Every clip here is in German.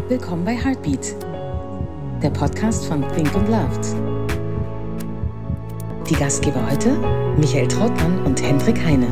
Willkommen bei Heartbeat, der Podcast von Think und Loved. Die Gastgeber heute, Michael Trautmann und Hendrik Heine.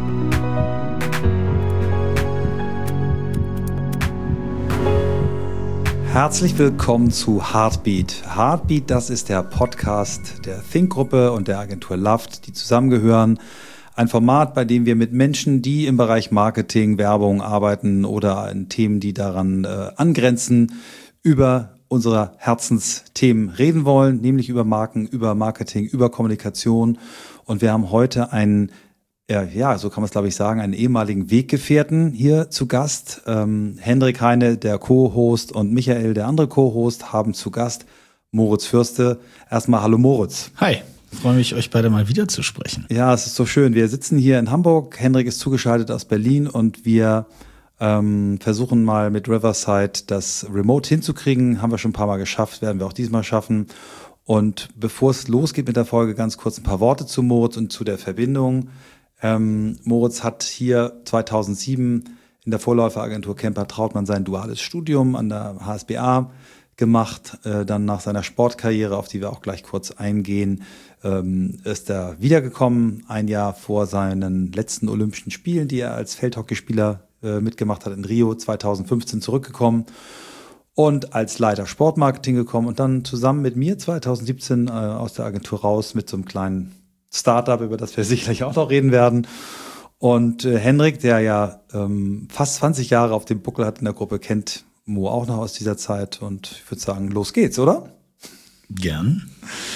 Herzlich willkommen zu Heartbeat. Heartbeat, das ist der Podcast der Think-Gruppe und der Agentur Loved, die zusammengehören. Ein Format, bei dem wir mit Menschen, die im Bereich Marketing, Werbung arbeiten oder in Themen, die daran angrenzen, über unsere Herzensthemen reden wollen, nämlich über Marken, über Marketing, über Kommunikation. Und wir haben heute einen, so kann man es glaube ich sagen, einen ehemaligen Weggefährten hier zu Gast. Hendrik Heine, der Co-Host, und Michael, der andere Co-Host, haben zu Gast Moritz Fürste. Erstmal hallo Moritz. Hi. Ich freue mich, euch beide mal wieder zu sprechen. Ja, es ist so schön. Wir sitzen hier in Hamburg. Hendrik ist zugeschaltet aus Berlin und wir versuchen mal mit Riverside das Remote hinzukriegen. Haben wir schon ein paar Mal geschafft, werden wir auch diesmal schaffen. Und bevor es losgeht mit der Folge, ganz kurz ein paar Worte zu Moritz und zu der Verbindung. Moritz hat hier 2007 in der Vorläuferagentur Kemper Trautmann sein duales Studium an der HSBA gemacht, dann nach seiner Sportkarriere, auf die wir auch gleich kurz eingehen, ist er wiedergekommen, ein Jahr vor seinen letzten Olympischen Spielen, die er als Feldhockeyspieler mitgemacht hat in Rio, 2015 zurückgekommen und als Leiter Sportmarketing gekommen und dann zusammen mit mir 2017 aus der Agentur raus mit so einem kleinen Startup, über das wir sicherlich auch noch reden werden. Und Hendrik, der ja fast 20 Jahre auf dem Buckel hat in der Gruppe, kennt Mo auch noch aus dieser Zeit und ich würde sagen, los geht's, oder? Gern.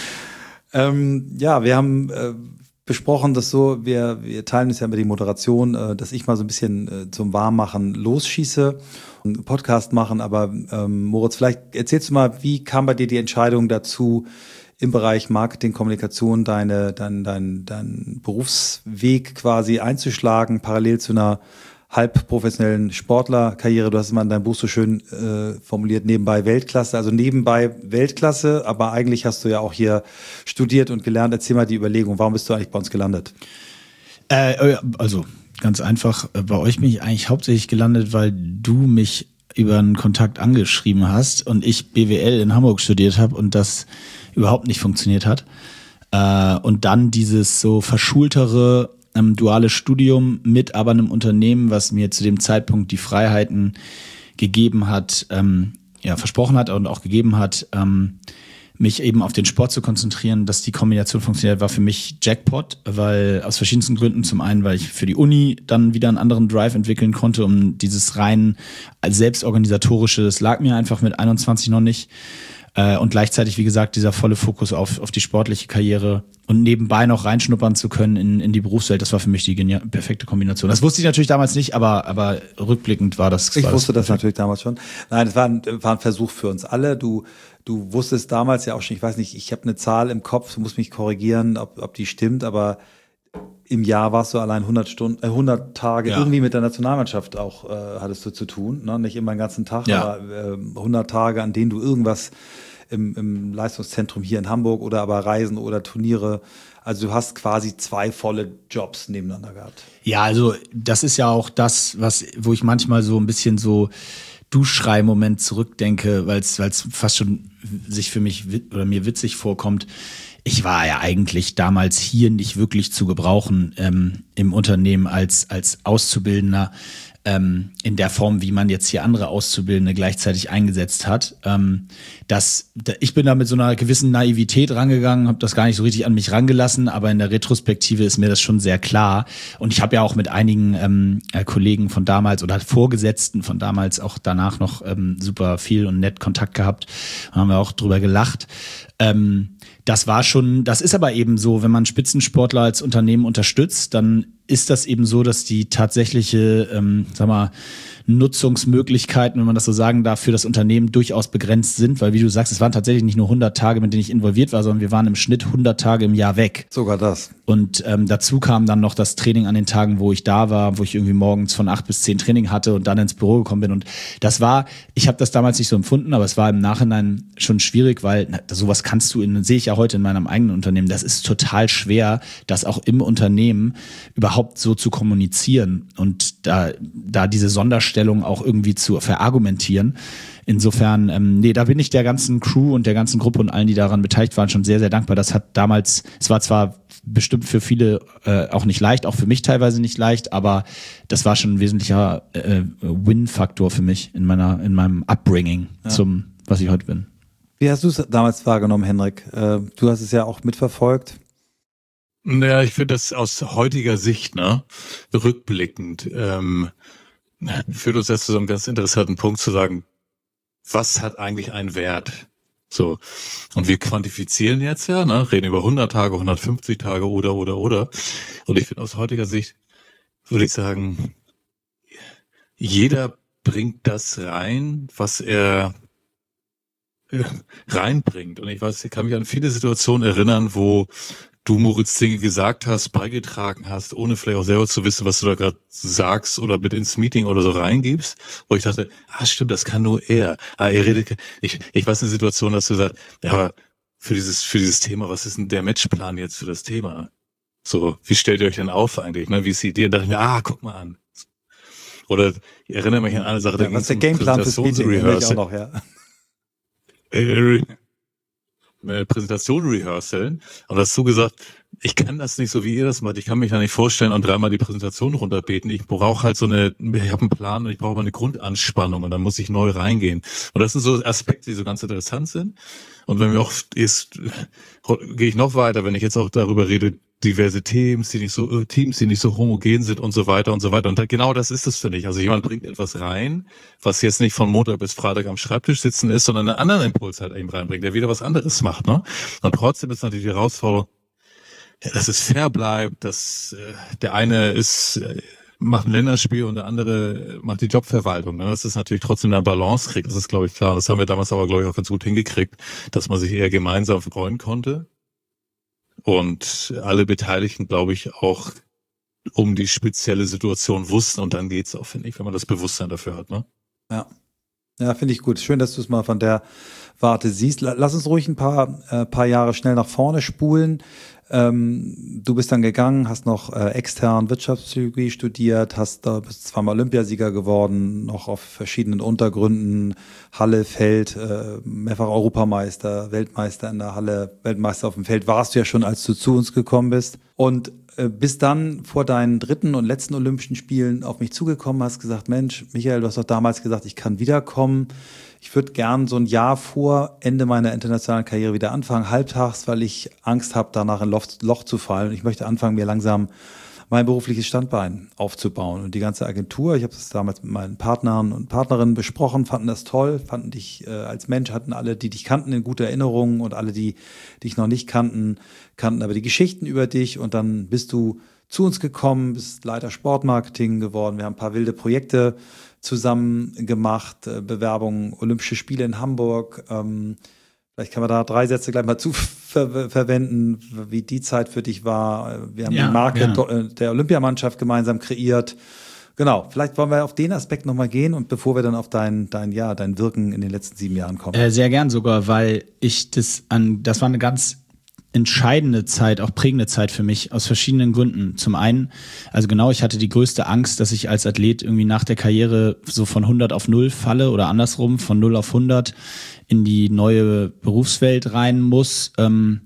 Wir haben besprochen, dass wir teilen uns ja mit die Moderation, dass ich mal so ein bisschen zum Warmmachen losschieße, einen Podcast machen, aber Moritz, vielleicht erzählst du mal, wie kam bei dir die Entscheidung dazu, im Bereich Marketing, Kommunikation deinen Berufsweg quasi einzuschlagen, parallel zu einer halbprofessionellen Sportlerkarriere. Du hast es mal in deinem Buch so schön formuliert, nebenbei Weltklasse. Also nebenbei Weltklasse, aber eigentlich hast du ja auch hier studiert und gelernt. Erzähl mal die Überlegung, warum bist du eigentlich bei uns gelandet? Also ganz einfach, bei euch bin ich eigentlich hauptsächlich gelandet, weil du mich über einen Kontakt angeschrieben hast und ich BWL in Hamburg studiert habe und das überhaupt nicht funktioniert hat. Und dann dieses so verschultere duales Studium mit aber einem Unternehmen, was mir zu dem Zeitpunkt die Freiheiten gegeben hat, versprochen hat und auch gegeben hat, mich eben auf den Sport zu konzentrieren, dass die Kombination funktioniert, war für mich Jackpot, weil aus verschiedensten Gründen. Zum einen, weil ich für die Uni dann wieder einen anderen Drive entwickeln konnte, um dieses rein selbstorganisatorische, das lag mir einfach mit 21 noch nicht. Und gleichzeitig, wie gesagt, dieser volle Fokus auf die sportliche Karriere und nebenbei noch reinschnuppern zu können in die Berufswelt, das war für mich die perfekte Kombination. Das wusste ich natürlich damals nicht, aber rückblickend war das. Ich wusste das natürlich damals schon. Nein, es war ein Versuch für uns alle. Du wusstest damals ja auch schon, ich weiß nicht, ich habe eine Zahl im Kopf, du musst mich korrigieren, ob die stimmt, aber im Jahr warst du allein 100 Tage irgendwie mit der Nationalmannschaft auch hattest du zu tun, ne? Nicht immer den ganzen Tag, aber 100 Tage, an denen du irgendwas im Leistungszentrum hier in Hamburg oder aber Reisen oder Turniere, also du hast quasi 2 volle Jobs nebeneinander gehabt. Ja, also das ist ja auch das, wo ich manchmal so ein bisschen so Duschschrei-Moment zurückdenke, weil es fast schon sich für mich oder mir witzig vorkommt. Ich war ja eigentlich damals hier nicht wirklich zu gebrauchen im Unternehmen als Auszubildender in der Form, wie man jetzt hier andere Auszubildende gleichzeitig eingesetzt hat. Ich bin da mit so einer gewissen Naivität rangegangen, habe das gar nicht so richtig an mich rangelassen, aber in der Retrospektive ist mir das schon sehr klar. Und ich habe ja auch mit einigen Kollegen von damals oder Vorgesetzten von damals auch danach noch super viel und nett Kontakt gehabt. Haben wir auch drüber gelacht. Das ist aber eben so, wenn man Spitzensportler als Unternehmen unterstützt, dann ist das eben so, dass die tatsächliche, Nutzungsmöglichkeiten, wenn man das so sagen darf, für das Unternehmen durchaus begrenzt sind, weil wie du sagst, es waren tatsächlich nicht nur 100 Tage, mit denen ich involviert war, sondern wir waren im Schnitt 100 Tage im Jahr weg. Sogar das. Und dazu kam dann noch das Training an den Tagen, wo ich da war, wo ich irgendwie morgens von 8 bis 10 Training hatte und dann ins Büro gekommen bin. Und ich habe das damals nicht so empfunden, aber es war im Nachhinein schon schwierig, weil sowas sehe ich ja heute in meinem eigenen Unternehmen, das ist total schwer, das auch im Unternehmen überhaupt überhaupt so zu kommunizieren und da diese Sonderstellung auch irgendwie zu verargumentieren. Insofern, da bin ich der ganzen Crew und der ganzen Gruppe und allen, die daran beteiligt waren, schon sehr, sehr dankbar. Das hat damals, es war zwar bestimmt für viele auch nicht leicht, auch für mich teilweise nicht leicht, aber das war schon ein wesentlicher Win-Faktor für mich in meinem Upbringing zum, was ich heute bin. Wie hast du es damals wahrgenommen, Henrik? Du hast es ja auch mitverfolgt. Naja, ich finde das aus heutiger Sicht, rückblickend, führt uns das zu so einem ganz interessanten Punkt zu sagen, was hat eigentlich einen Wert? So. Und wir quantifizieren jetzt reden über 100 Tage, 150 Tage oder. Und ich finde aus heutiger Sicht, würde ich sagen, jeder bringt das rein, was er reinbringt. Und ich kann mich an viele Situationen erinnern, wo du, Moritz, Dinge gesagt hast, beigetragen hast, ohne vielleicht auch selber zu wissen, was du da gerade sagst oder mit ins Meeting oder so reingibst, wo ich dachte, stimmt, das kann nur er. Er redet, ich weiß eine Situation, dass du sagst, ja, aber für dieses Thema, was ist denn der Matchplan jetzt für das Thema? So, wie stellt ihr euch denn auf eigentlich? Wie ist die Idee? Und dachte ich mir, guck mal an. Oder ich erinnere mich an eine Sache, was ist der Gameplan fürs Meeting? Auch noch, Präsentation rehearseln und hast du gesagt, ich kann das nicht so wie ihr das macht, ich kann mich da nicht vorstellen und dreimal die Präsentation runterbeten, ich brauche halt ich habe einen Plan und ich brauche mal eine Grundanspannung und dann muss ich neu reingehen. Und das sind so Aspekte, die so ganz interessant sind. Und wenn wir auch gehe ich noch weiter, wenn ich jetzt auch darüber rede, diverse Teams, die nicht so homogen sind und so weiter und so weiter. Und genau das ist es, finde ich. Also jemand bringt etwas rein, was jetzt nicht von Montag bis Freitag am Schreibtisch sitzen ist, sondern einen anderen Impuls halt eben reinbringt, der wieder was anderes macht, Und trotzdem ist natürlich die Herausforderung, dass es fair bleibt, dass der eine macht ein Länderspiel und der andere macht die Jobverwaltung. Das ist natürlich trotzdem eine Balance kriegt. Das ist, glaube ich, klar. Das haben wir damals aber, glaube ich, auch ganz gut hingekriegt, dass man sich eher gemeinsam freuen konnte. Und alle Beteiligten, glaube ich, auch um die spezielle Situation wussten. Und dann geht's auch, finde ich, wenn man das Bewusstsein dafür hat. Ja, finde ich gut. Schön, dass du es mal von der Warte siehst. Lass uns ruhig ein paar Jahre schnell nach vorne spulen. Du bist dann gegangen, hast noch extern Wirtschaftspsychologie studiert, bist zweimal Olympiasieger geworden, noch auf verschiedenen Untergründen, Halle, Feld, mehrfach Europameister, Weltmeister in der Halle, Weltmeister auf dem Feld warst du ja schon, als du zu uns gekommen bist. Und bist dann vor deinen dritten und letzten Olympischen Spielen auf mich zugekommen, hast gesagt, Mensch, Michael, du hast doch damals gesagt, ich kann wiederkommen. Ich würde gern so ein Jahr vor Ende meiner internationalen Karriere wieder anfangen, halbtags, weil ich Angst habe, danach in ein Loch zu fallen. Und ich möchte anfangen, mir langsam mein berufliches Standbein aufzubauen. Und die ganze Agentur, ich habe das damals mit meinen Partnern und Partnerinnen besprochen, fanden das toll, fanden dich als Mensch, hatten alle, die dich kannten, in gute Erinnerungen und alle, die dich noch nicht kannten aber die Geschichten über dich. Und dann bist du zu uns gekommen, bist Leiter Sportmarketing geworden. Wir haben ein paar wilde Projekte zusammen gemacht, Bewerbungen, Olympische Spiele in Hamburg. Vielleicht kann man da 3 Sätze gleich mal verwenden, wie die Zeit für dich war. Wir haben die Marke der Olympiamannschaft gemeinsam kreiert. Genau, vielleicht wollen wir auf den Aspekt nochmal gehen und bevor wir dann auf dein Wirken in den letzten 7 Jahren kommen. Sehr gern sogar, weil das war eine ganz entscheidende Zeit, auch prägende Zeit für mich, aus verschiedenen Gründen. Zum einen, ich hatte die größte Angst, dass ich als Athlet irgendwie nach der Karriere so von 100 auf 0 falle oder andersrum, von 0 auf 100 in die neue Berufswelt rein muss,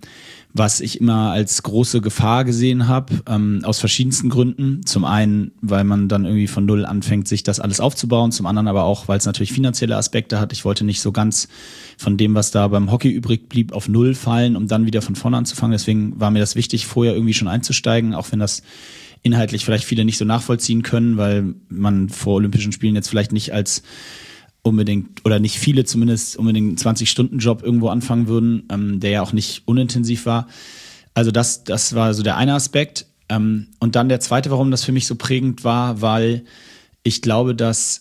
was ich immer als große Gefahr gesehen habe, aus verschiedensten Gründen. Zum einen, weil man dann irgendwie von 0 anfängt, sich das alles aufzubauen, zum anderen aber auch, weil es natürlich finanzielle Aspekte hat. Ich wollte nicht so ganz von dem, was da beim Hockey übrig blieb, auf 0 fallen, um dann wieder von vorne anzufangen. Deswegen war mir das wichtig, vorher irgendwie schon einzusteigen, auch wenn das inhaltlich vielleicht viele nicht so nachvollziehen können, weil man vor Olympischen Spielen jetzt vielleicht nicht als unbedingt, oder nicht viele zumindest, unbedingt einen 20-Stunden-Job irgendwo anfangen würden, der ja auch nicht unintensiv war. Also das war so der eine Aspekt. Und dann der zweite, warum das für mich so prägend war, weil ich glaube, dass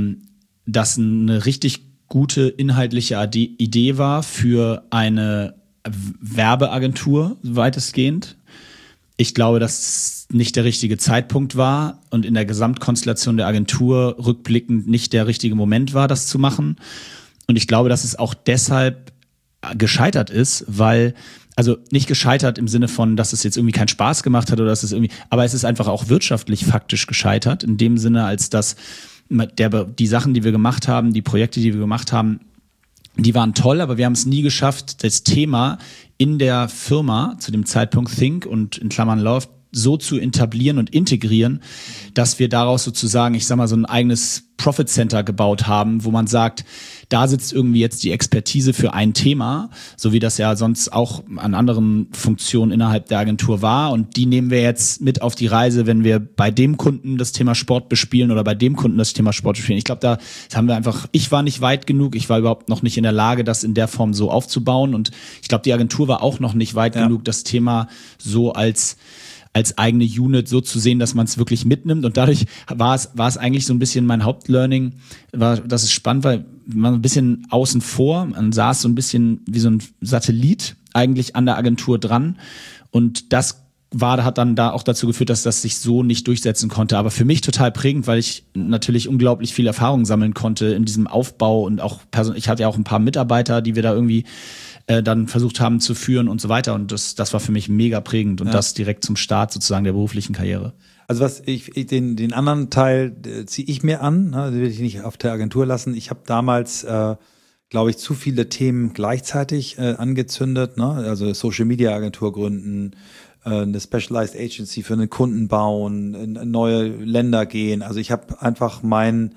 das eine richtig gute inhaltliche Idee war für eine Werbeagentur, weitestgehend. Ich glaube, dass es nicht der richtige Zeitpunkt war und in der Gesamtkonstellation der Agentur rückblickend nicht der richtige Moment war, das zu machen. Und ich glaube, dass es auch deshalb gescheitert ist, weil also nicht gescheitert im Sinne von, dass es jetzt irgendwie keinen Spaß gemacht hat oder dass es irgendwie, aber es ist einfach auch wirtschaftlich faktisch gescheitert, in dem Sinne, als dass die Sachen, die wir gemacht haben, die Projekte, die wir gemacht haben, die waren toll, aber wir haben es nie geschafft, das Thema in der Firma zu dem Zeitpunkt Think und in Klammern Love so zu etablieren und integrieren, dass wir daraus sozusagen, ich sag mal, so ein eigenes Profit Center gebaut haben, wo man sagt, da sitzt irgendwie jetzt die Expertise für ein Thema, so wie das ja sonst auch an anderen Funktionen innerhalb der Agentur war, und die nehmen wir jetzt mit auf die Reise, wenn wir bei dem Kunden das Thema Sport bespielen oder bei dem Kunden das Thema Sport bespielen. Ich glaube, da haben wir einfach, ich war nicht weit genug, ich war überhaupt noch nicht in der Lage, das in der Form so aufzubauen, und ich glaube, die Agentur war auch noch nicht weit genug, das Thema so als eigene Unit so zu sehen, dass man es wirklich mitnimmt, und dadurch war es eigentlich so ein bisschen mein Hauptlearning, dass es spannend war, man ein bisschen außen vor, man saß so ein bisschen wie so ein Satellit eigentlich an der Agentur dran, und das hat dann da auch dazu geführt, dass das sich so nicht durchsetzen konnte, aber für mich total prägend, weil ich natürlich unglaublich viel Erfahrung sammeln konnte in diesem Aufbau, und auch ich hatte ja auch ein paar Mitarbeiter, die wir da irgendwie dann versucht haben zu führen und so weiter, und das war für mich mega prägend, und das direkt zum Start sozusagen der beruflichen Karriere. Also den anderen Teil ziehe ich mir an, ne, den will ich nicht auf der Agentur lassen. Ich habe damals, glaube ich, zu viele Themen gleichzeitig angezündet, ne? Also Social Media Agentur gründen, eine Specialized Agency für einen Kunden bauen, in neue Länder gehen. Also ich habe einfach mein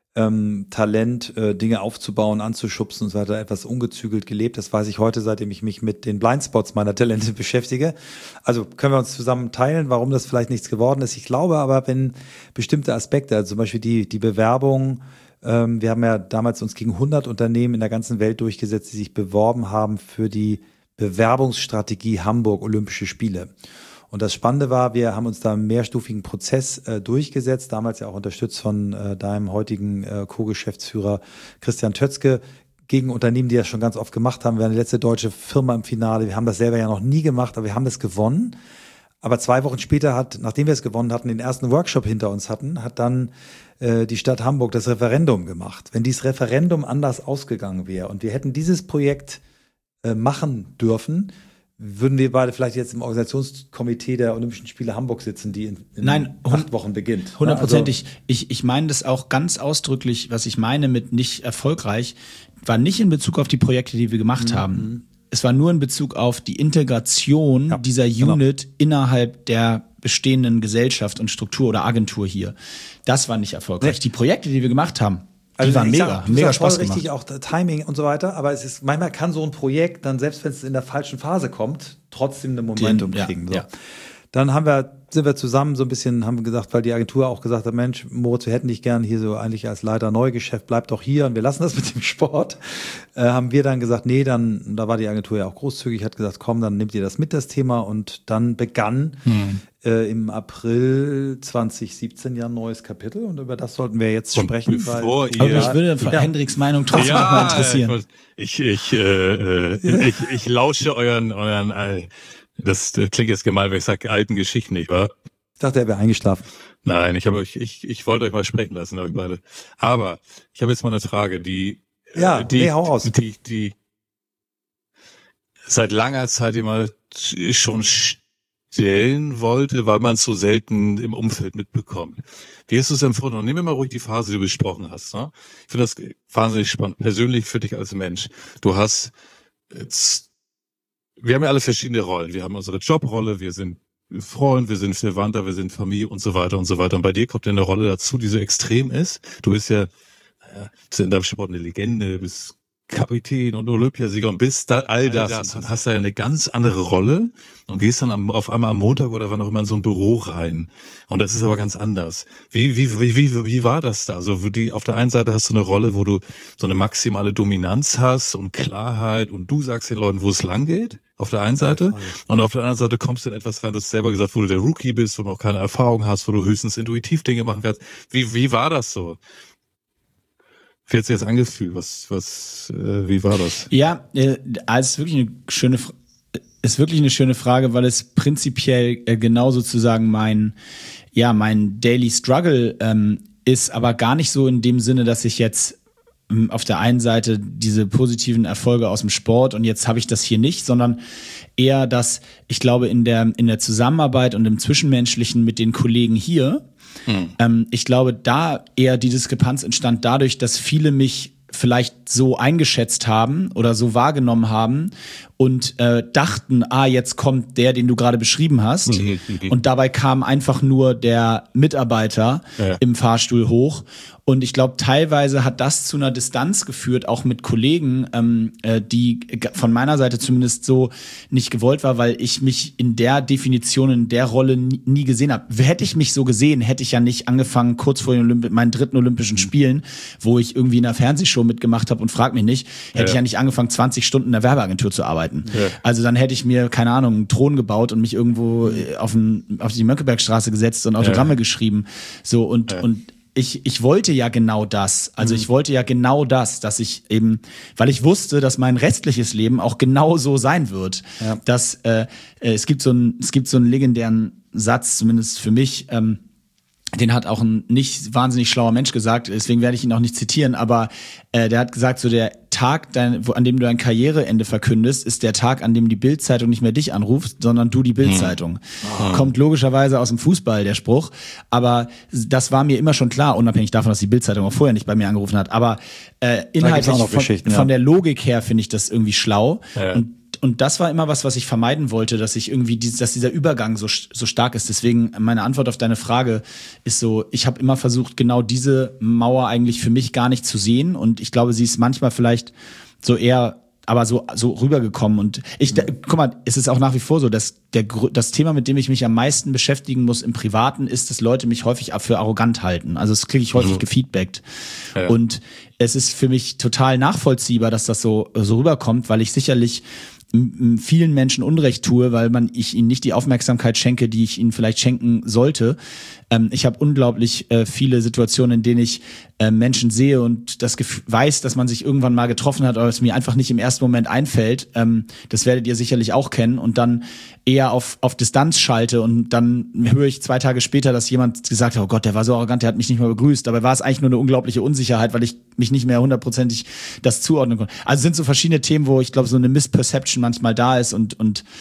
Talent, Dinge aufzubauen, anzuschubsen und so weiter, etwas ungezügelt gelebt. Das weiß ich heute, seitdem ich mich mit den Blindspots meiner Talente beschäftige. Also können wir uns zusammen teilen, warum das vielleicht nichts geworden ist. Ich glaube aber, wenn bestimmte Aspekte, also zum Beispiel die Bewerbung, wir haben ja damals uns gegen 100 Unternehmen in der ganzen Welt durchgesetzt, die sich beworben haben für die Bewerbungsstrategie Hamburg Olympische Spiele. Und das Spannende war, wir haben uns da einen mehrstufigen Prozess durchgesetzt, damals ja auch unterstützt von deinem heutigen Co-Geschäftsführer Christian Tötzke, gegen Unternehmen, die das schon ganz oft gemacht haben. Wir waren die letzte deutsche Firma im Finale. Wir haben das selber ja noch nie gemacht, aber wir haben das gewonnen. Aber 2 Wochen später nachdem wir es gewonnen hatten, den ersten Workshop hinter uns hatten, hat dann die Stadt Hamburg das Referendum gemacht. Wenn dieses Referendum anders ausgegangen wäre und wir hätten dieses Projekt machen dürfen, würden wir beide vielleicht jetzt im Organisationskomitee der Olympischen Spiele Hamburg sitzen, die in 8 Wochen beginnt. 100%. Ich meine das auch ganz ausdrücklich, was ich meine mit nicht erfolgreich, war nicht in Bezug auf die Projekte, die wir gemacht haben. Es war nur in Bezug auf die Integration dieser Unit innerhalb der bestehenden Gesellschaft und Struktur oder Agentur hier. Das war nicht erfolgreich. Die Projekte, die wir gemacht haben, die waren mega Spaß gemacht. Richtig, auch Timing und so weiter, aber es ist, manchmal kann so ein Projekt dann, selbst wenn es in der falschen Phase kommt, trotzdem ein Momentum kriegen. So. Ja. Dann sind wir zusammen so ein bisschen, haben wir gesagt, weil die Agentur auch gesagt hat, Mensch, Moritz, wir hätten dich gern hier so eigentlich als Leiter Neugeschäft, bleib doch hier und wir lassen das mit dem Sport. Haben wir dann gesagt, nee, da war die Agentur ja auch großzügig, hat gesagt, komm, dann nehmt ihr das mit, das Thema, und dann begann im April 2017 ja ein neues Kapitel, und über das sollten wir jetzt sprechen. Aber mich würde Hendriks Meinung trotzdem noch mal interessieren. Ich lausche euren das klingt jetzt gemein, wenn ich sage alten Geschichten, nicht wahr? Ich dachte, er wäre eingeschlafen. Nein, ich wollte euch mal sprechen lassen, euch beide. Aber ich habe jetzt mal eine Frage, hau aus. Die seit langer Zeit immer schon stellen wollte, weil man es so selten im Umfeld mitbekommt. Wie hast du es empfunden? Und nehmen wir mal ruhig die Phase, die du besprochen hast. Ne? Ich finde das wahnsinnig spannend, persönlich für dich als Mensch. Wir haben ja alle verschiedene Rollen. Wir haben unsere Jobrolle, wir sind Freund, wir sind Verwandter, wir sind Familie und so weiter und so weiter. Und bei dir kommt ja eine Rolle dazu, die so extrem ist. Du bist ja in deinem Sport eine Legende, bist Kapitän und Olympiasieger und bist da all das und hast da eine ganz andere Rolle und gehst dann auf einmal am Montag oder wann auch immer in so ein Büro rein. Und das ist aber ganz anders. Wie war das da? Also auf der einen Seite hast du eine Rolle, wo du so eine maximale Dominanz hast und Klarheit und du sagst den Leuten, wo es lang geht, auf der einen Seite. Und auf der anderen Seite kommst du in etwas rein, du hast selber gesagt, wo du der Rookie bist, wo du noch keine Erfahrung hast, wo du höchstens intuitiv Dinge machen kannst. Wie war das so? Wie hat sich jetzt angefühlt? Wie war das? Ja, es ist wirklich eine schöne Frage, weil es prinzipiell genau sozusagen mein Daily Struggle ist, aber gar nicht so in dem Sinne, dass ich jetzt auf der einen Seite diese positiven Erfolge aus dem Sport und jetzt habe ich das hier nicht, sondern eher, dass ich glaube in der Zusammenarbeit und im Zwischenmenschlichen mit den Kollegen hier, ich glaube, da eher die Diskrepanz entstand dadurch, dass viele mich vielleicht so eingeschätzt haben oder so wahrgenommen haben und dachten, jetzt kommt der, den du gerade beschrieben hast. Und dabei kam einfach nur der Mitarbeiter im Fahrstuhl hoch. Und ich glaube, teilweise hat das zu einer Distanz geführt, auch mit Kollegen, die von meiner Seite zumindest so nicht gewollt war, weil ich mich in der Definition, in der Rolle nie gesehen habe. Hätte ich mich so gesehen, hätte ich ja nicht angefangen, kurz vor meinen 3. Olympischen Spielen, wo ich irgendwie in einer Fernsehshow mitgemacht habe und frag mich nicht, hätte ich ja nicht angefangen, 20 Stunden in der Werbeagentur zu arbeiten. Ja. Also dann hätte ich mir, keine Ahnung, einen Thron gebaut und mich irgendwo auf die Mönckebergstraße gesetzt und Autogramme geschrieben. So und ich wollte ja genau das. Also ich wollte ja genau das, dass ich eben, weil ich wusste, dass mein restliches Leben auch genau so sein wird. Ja. Dass es gibt so einen legendären Satz, zumindest für mich, den hat auch ein nicht wahnsinnig schlauer Mensch gesagt, deswegen werde ich ihn auch nicht zitieren, aber der hat gesagt, so der Tag, an dem du dein Karriereende verkündest, ist der Tag, an dem die Bild-Zeitung nicht mehr dich anruft, sondern du die Bild-Zeitung. Kommt logischerweise aus dem Fußball, der Spruch, aber das war mir immer schon klar, unabhängig davon, dass die Bild-Zeitung auch vorher nicht bei mir angerufen hat, aber inhaltlich von der Logik her finde ich das irgendwie schlau und das war immer was ich vermeiden wollte, dass ich irgendwie dass dieser Übergang so stark ist. Deswegen meine Antwort auf deine Frage ist so, ich habe immer versucht, genau diese Mauer eigentlich für mich gar nicht zu sehen und ich glaube, sie ist manchmal vielleicht so eher, aber so rübergekommen und guck mal, es ist auch nach wie vor so, dass das Thema, mit dem ich mich am meisten beschäftigen muss im Privaten, ist, dass Leute mich häufig für arrogant halten. Also das kriege ich häufig gefeedbackt. Ja. Und es ist für mich total nachvollziehbar, dass das so rüberkommt, weil ich sicherlich vielen Menschen Unrecht tue, weil ich ihnen nicht die Aufmerksamkeit schenke, die ich ihnen vielleicht schenken sollte. Ich habe unglaublich viele Situationen, in denen ich Menschen sehe und das weiß, dass man sich irgendwann mal getroffen hat, aber es mir einfach nicht im ersten Moment einfällt. Das werdet ihr sicherlich auch kennen und dann eher auf Distanz schalte und dann höre ich 2 Tage später, dass jemand gesagt hat, oh Gott, der war so arrogant, der hat mich nicht mehr begrüßt. Dabei war es eigentlich nur eine unglaubliche Unsicherheit, weil ich mich nicht mehr 100%ig das zuordnen konnte. Also sind so verschiedene Themen, wo ich glaube, so eine Misperception manchmal da ist und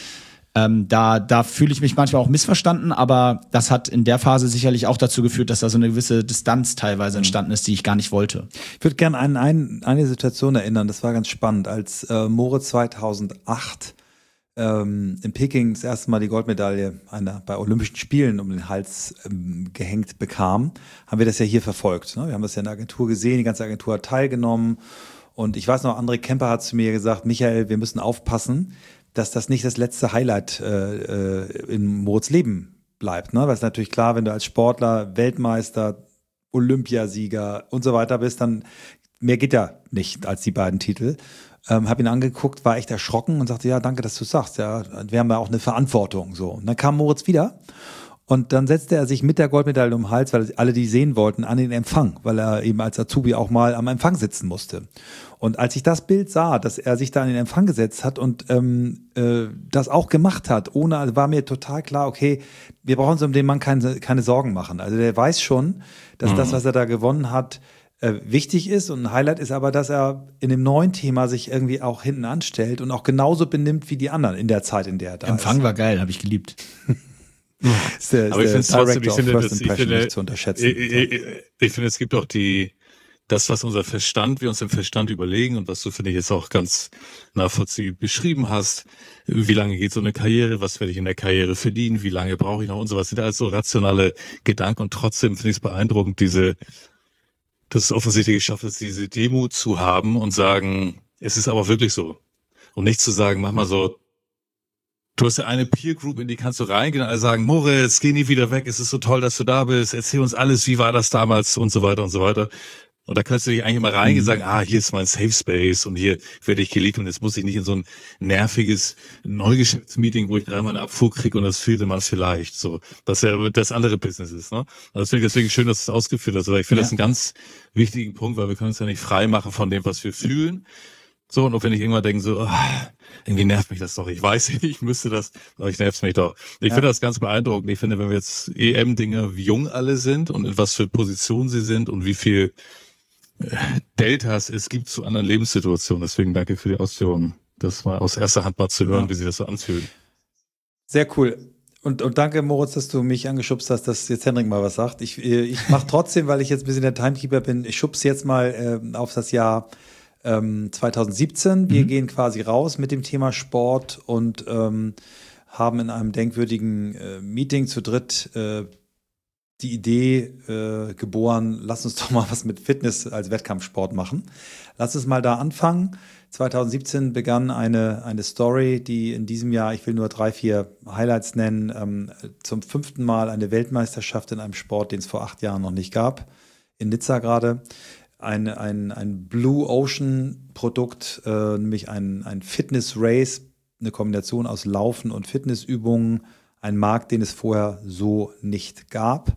da fühle ich mich manchmal auch missverstanden, aber das hat in der Phase sicherlich auch dazu geführt, dass da so eine gewisse Distanz teilweise entstanden ist, die ich gar nicht wollte. Ich würde gerne an eine Situation erinnern, das war ganz spannend, als Moritz 2008 in Peking das erste Mal die Goldmedaille bei Olympischen Spielen um den Hals gehängt bekam, haben wir das ja hier verfolgt. Ne? Wir haben das ja in der Agentur gesehen, die ganze Agentur hat teilgenommen und ich weiß noch, André Kemper hat zu mir gesagt, Michael, wir müssen aufpassen, dass das nicht das letzte Highlight in Moritz' Leben bleibt. Ne? Weil es natürlich klar, wenn du als Sportler, Weltmeister, Olympiasieger und so weiter bist, dann mehr geht ja nicht als die beiden Titel. Hab ihn angeguckt, war echt erschrocken und sagte, ja, danke, dass du sagst. Ja, wir haben ja auch eine Verantwortung. So. Und dann kam Moritz wieder und dann setzte er sich mit der Goldmedaille um den Hals, weil alle, die sehen wollten, an den Empfang, weil er eben als Azubi auch mal am Empfang sitzen musste. Und als ich das Bild sah, dass er sich da an den Empfang gesetzt hat und das auch gemacht hat, war mir total klar, okay, wir brauchen uns um den Mann keine Sorgen machen. Also der weiß schon, dass das, was er da gewonnen hat, wichtig ist und ein Highlight ist aber, dass er in dem neuen Thema sich irgendwie auch hinten anstellt und auch genauso benimmt wie die anderen in der Zeit, in der er da Empfang ist. war geil, habe ich geliebt. Aber ich finde es trotzdem, ich finde, nicht zu unterschätzen. Ich finde, es gibt auch das, was wir uns im Verstand überlegen und was du, finde ich, jetzt auch ganz nachvollziehbar beschrieben hast. Wie lange geht so eine Karriere? Was werde ich in der Karriere verdienen? Wie lange brauche ich noch? Und sowas sind alles so rationale Gedanken und trotzdem finde ich es beeindruckend, dass es offensichtlich geschafft ist, diese Demut zu haben und sagen, es ist aber wirklich so. Und nicht zu sagen, mach mal so, du hast ja eine Peer Group, in die kannst du reingehen und alle sagen, Moritz, geh nie wieder weg, es ist so toll, dass du da bist, erzähl uns alles, wie war das damals und so weiter und so weiter. Und da kannst du dich eigentlich immer reingehen und sagen, hier ist mein Safe Space und hier werde ich geliebt und jetzt muss ich nicht in so ein nerviges Neugeschäftsmeeting, wo ich 3-mal eine Abfuhr kriege und das fühlte man vielleicht so, dass ja das andere Business ist. Ne? Also das finde ich deswegen schön, dass du es ausgeführt hast, aber ich finde das einen ganz wichtigen Punkt, weil wir können uns ja nicht frei machen von dem, was wir fühlen. So, und auch wenn ich irgendwann denke, so, irgendwie nervt mich das doch, ich weiß nicht, ich müsste das, aber ich nervt's mich doch. Ich finde das ganz beeindruckend. Ich finde, wenn wir jetzt EM-Dinge, wie jung alle sind und in was für Positionen sie sind und wie viel Deltas es gibt zu anderen Lebenssituationen. Deswegen danke für die Ausführungen. Das war aus erster Hand mal zu hören, wie sich das so anfühlt. Sehr cool. Und danke, Moritz, dass du mich angeschubst hast, dass jetzt Hendrik mal was sagt. Ich mache trotzdem, weil ich jetzt ein bisschen der Timekeeper bin, ich schubse jetzt mal auf das Jahr 2017. Wir gehen quasi raus mit dem Thema Sport und haben in einem denkwürdigen Meeting zu dritt die Idee geboren, lass uns doch mal was mit Fitness als Wettkampfsport machen. Lass uns mal da anfangen. 2017 begann eine Story, die in diesem Jahr, ich will nur 3-4 Highlights nennen, zum 5. Mal eine Weltmeisterschaft in einem Sport, den es vor 8 Jahren noch nicht gab, in Nizza gerade. Ein Blue Ocean Produkt, nämlich ein Fitness Race, eine Kombination aus Laufen und Fitnessübungen, ein Markt, den es vorher so nicht gab.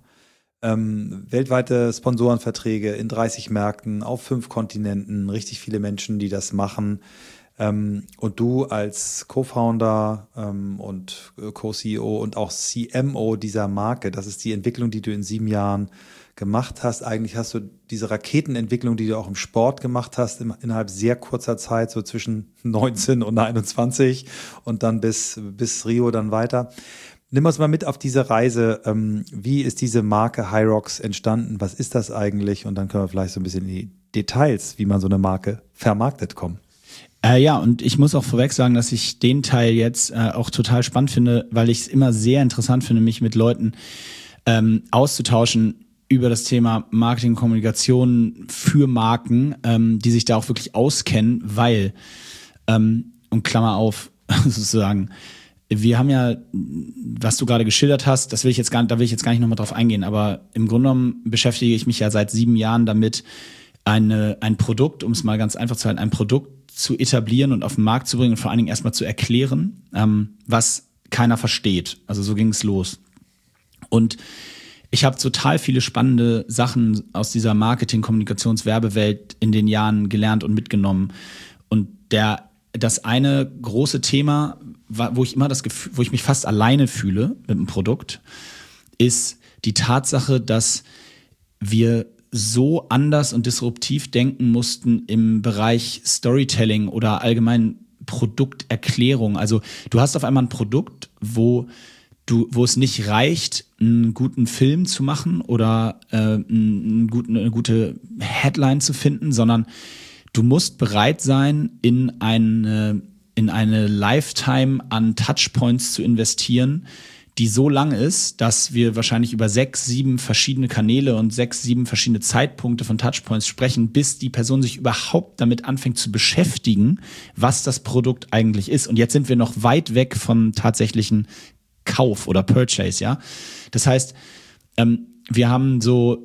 Weltweite Sponsorenverträge in 30 Märkten auf 5 Kontinenten, richtig viele Menschen, die das machen. Und du als Co-Founder und Co-CEO und auch CMO dieser Marke, das ist die Entwicklung, die du in 7 Jahren gemacht hast. Eigentlich hast du diese Raketenentwicklung, die du auch im Sport gemacht hast, innerhalb sehr kurzer Zeit, so zwischen 19 und 21 und dann bis Rio dann weiter. Nimm uns mal mit auf diese Reise. Wie ist diese Marke Hyrox entstanden? Was ist das eigentlich? Und dann können wir vielleicht so ein bisschen in die Details, wie man so eine Marke vermarktet, kommen. Ja, und ich muss auch vorweg sagen, dass ich den Teil jetzt auch total spannend finde, weil ich es immer sehr interessant finde, mich mit Leuten auszutauschen über das Thema Marketing, Kommunikation für Marken, die sich da auch wirklich auskennen, weil, und Klammer auf, sozusagen, wir haben ja, was du gerade geschildert hast, da will ich jetzt gar nicht nochmal drauf eingehen, aber im Grunde genommen beschäftige ich mich ja seit 7 Jahren damit, ein Produkt, um es mal ganz einfach zu halten, ein Produkt zu etablieren und auf den Markt zu bringen und vor allen Dingen erstmal zu erklären, was keiner versteht. Also so ging es los. Und ich habe total viele spannende Sachen aus dieser Marketing-, Kommunikations-, Werbewelt in den Jahren gelernt und mitgenommen. Und das eine große Thema, wo ich mich fast alleine fühle mit dem Produkt, ist die Tatsache, dass wir so anders und disruptiv denken mussten im Bereich Storytelling oder allgemein Produkterklärung. Also du hast auf einmal ein Produkt, wo es nicht reicht, einen guten Film zu machen oder eine gute Headline zu finden, sondern du musst bereit sein, in eine Lifetime an Touchpoints zu investieren, die so lang ist, dass wir wahrscheinlich über 6, 7 verschiedene Kanäle und 6, 7 verschiedene Zeitpunkte von Touchpoints sprechen, bis die Person sich überhaupt damit anfängt zu beschäftigen, was das Produkt eigentlich ist. Und jetzt sind wir noch weit weg vom tatsächlichen Kauf oder Purchase, ja. Das heißt, da haben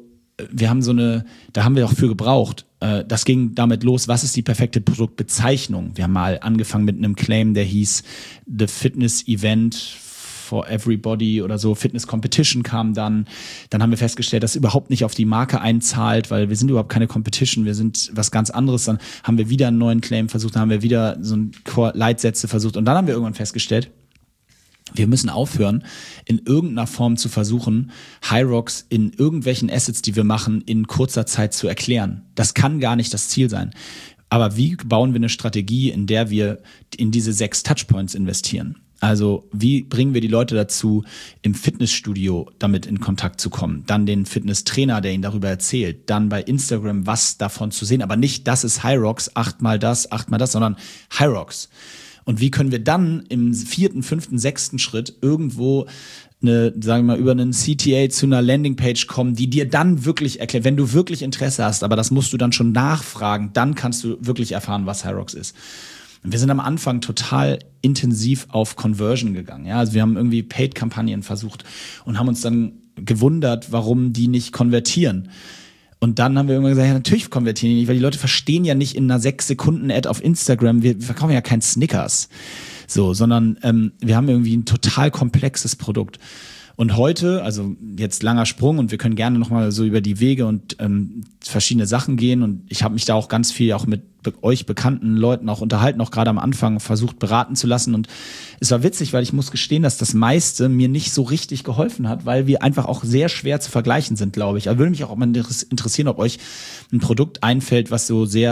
wir auch für gebraucht. Das ging damit los, was ist die perfekte Produktbezeichnung? Wir haben mal angefangen mit einem Claim, der hieß The Fitness Event for Everybody oder so. Fitness Competition kam dann. Dann haben wir festgestellt, dass es überhaupt nicht auf die Marke einzahlt, weil wir sind überhaupt keine Competition, wir sind was ganz anderes. Dann haben wir wieder einen neuen Claim versucht, dann haben wir wieder so ein Leitsätze versucht und dann haben wir irgendwann festgestellt, wir müssen aufhören, in irgendeiner Form zu versuchen, Hyrox in irgendwelchen Assets, die wir machen, in kurzer Zeit zu erklären. Das kann gar nicht das Ziel sein. Aber wie bauen wir eine Strategie, in der wir in diese 6 Touchpoints investieren? Also wie bringen wir die Leute dazu, im Fitnessstudio damit in Kontakt zu kommen? Dann den Fitnesstrainer, der ihnen darüber erzählt. Dann bei Instagram was davon zu sehen. Aber nicht, das ist Hyrox, 8-mal das, sondern Hyrox. Und wie können wir dann im 4., 5., 6. Schritt irgendwo sagen wir mal, über einen CTA zu einer Landingpage kommen, die dir dann wirklich erklärt, wenn du wirklich Interesse hast, aber das musst du dann schon nachfragen, dann kannst du wirklich erfahren, was Hyrox ist. Und wir sind am Anfang total intensiv auf Conversion gegangen. Ja, also wir haben irgendwie Paid-Kampagnen versucht und haben uns dann gewundert, warum die nicht konvertieren. Und dann haben wir irgendwann gesagt, ja, natürlich konvertieren die nicht, weil die Leute verstehen ja nicht in einer 6-Sekunden-Ad auf Instagram, wir verkaufen ja kein Snickers, so, sondern wir haben irgendwie ein total komplexes Produkt. Und heute, also jetzt langer Sprung und wir können gerne nochmal so über die Wege und verschiedene Sachen gehen und ich habe mich da auch ganz viel auch mit euch bekannten Leuten auch unterhalten, auch gerade am Anfang versucht beraten zu lassen und es war witzig, weil ich muss gestehen, dass das meiste mir nicht so richtig geholfen hat, weil wir einfach auch sehr schwer zu vergleichen sind, glaube ich. Also würde mich auch mal interessieren, ob euch ein Produkt einfällt, was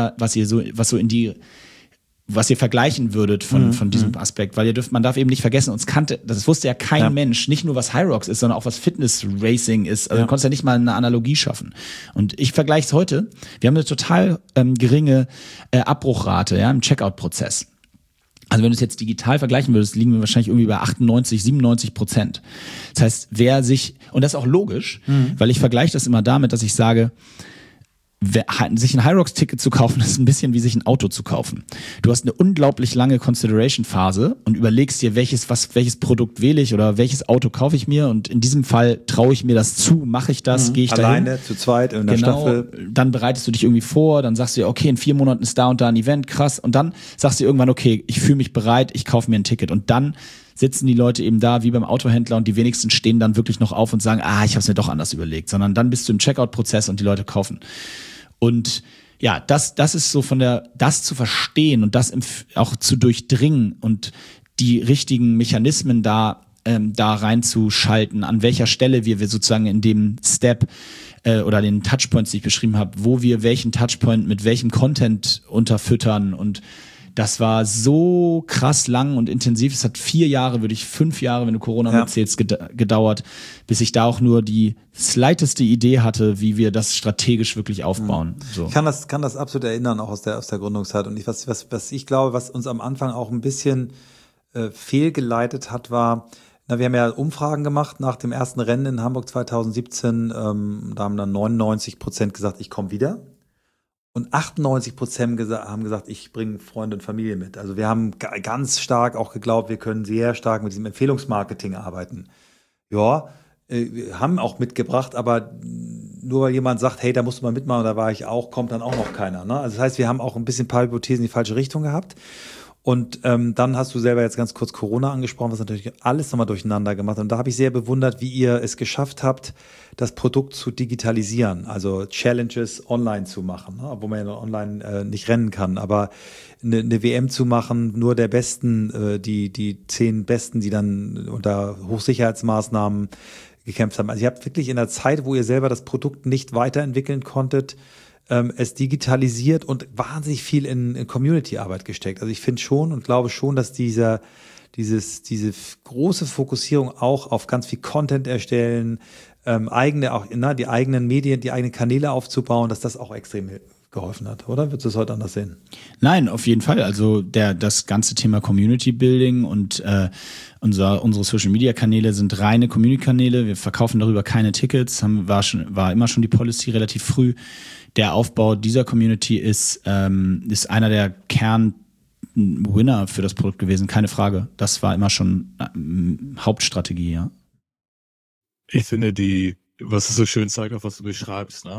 ihr vergleichen würdet von diesem Aspekt, weil man darf eben nicht vergessen, das wusste ja kein Mensch, nicht nur was Hyrox ist, sondern auch was Fitness Racing ist, also du konntest ja nicht mal eine Analogie schaffen. Und ich vergleiche es heute, wir haben eine total geringe Abbruchrate im Checkout-Prozess. Also wenn du es jetzt digital vergleichen würdest, liegen wir wahrscheinlich irgendwie bei 98-97%. Das heißt, und das ist auch logisch, weil ich vergleiche das immer damit, dass ich sage, sich ein Hyrox-Ticket zu kaufen, ist ein bisschen wie sich ein Auto zu kaufen. Du hast eine unglaublich lange Consideration-Phase und überlegst dir, welches Produkt wähle ich oder welches Auto kaufe ich mir und in diesem Fall traue ich mir das zu, mache ich das, gehe ich dahin. Alleine, zu zweit, in der Staffel. Dann bereitest du dich irgendwie vor, dann sagst du dir, okay, in 4 Monaten ist da und da ein Event, krass. Und dann sagst du dir irgendwann, okay, ich fühle mich bereit, ich kaufe mir ein Ticket. Und dann sitzen die Leute eben da wie beim Autohändler und die wenigsten stehen dann wirklich noch auf und sagen, ich habe es mir doch anders überlegt, sondern dann bist du im Checkout-Prozess und die Leute kaufen. Und ja, das ist so das zu verstehen und das auch zu durchdringen und die richtigen Mechanismen da reinzuschalten, an welcher Stelle wir sozusagen in dem Step oder den Touchpoints, die ich beschrieben habe, wo wir welchen Touchpoint mit welchem Content unterfüttern und das war so krass lang und intensiv. Es hat 4 Jahre, 5 Jahre, wenn du Corona mitzählst, gedauert, bis ich da auch nur die slighteste Idee hatte, wie wir das strategisch wirklich aufbauen. So. Ich kann das absolut erinnern, auch aus der Gründungszeit. Und was ich glaube, was uns am Anfang auch ein bisschen fehlgeleitet hat, war, wir haben ja Umfragen gemacht nach dem ersten Rennen in Hamburg 2017. Da haben dann 99% gesagt, ich komme wieder. Und 98% haben gesagt, ich bringe Freunde und Familie mit. Also wir haben ganz stark auch geglaubt, wir können sehr stark mit diesem Empfehlungsmarketing arbeiten. Ja, wir haben auch mitgebracht, aber nur weil jemand sagt, hey, da musst du mal mitmachen, da war ich auch, kommt dann auch noch keiner. Ne? Also das heißt, wir haben auch ein paar Hypothesen in die falsche Richtung gehabt. Und dann hast du selber jetzt ganz kurz Corona angesprochen, was natürlich alles nochmal durcheinander gemacht hat. Und da habe ich sehr bewundert, wie ihr es geschafft habt, das Produkt zu digitalisieren, also Challenges online zu machen, ne? Obwohl man ja online nicht rennen kann, aber eine WM zu machen, nur der Besten, die 10 Besten, die dann unter Hochsicherheitsmaßnahmen gekämpft haben. Also ihr habt wirklich in der Zeit, wo ihr selber das Produkt nicht weiterentwickeln konntet, es digitalisiert und wahnsinnig viel in Community-Arbeit gesteckt. Also ich finde schon und glaube schon, dass diese große Fokussierung auch auf ganz viel Content erstellen, die eigenen Medien, die eigenen Kanäle aufzubauen, dass das auch extrem geholfen hat, oder? Würdest du es heute anders sehen? Nein, auf jeden Fall. Also das ganze Thema Community Building und unsere Social Media Kanäle sind reine Community Kanäle. Wir verkaufen darüber keine Tickets. War immer schon die Policy relativ früh. Der Aufbau dieser Community ist einer der Kern-Winner für das Produkt gewesen, keine Frage. Das war immer schon Hauptstrategie, ja. Ich finde was es so schön zeigt, auf was du beschreibst, ne?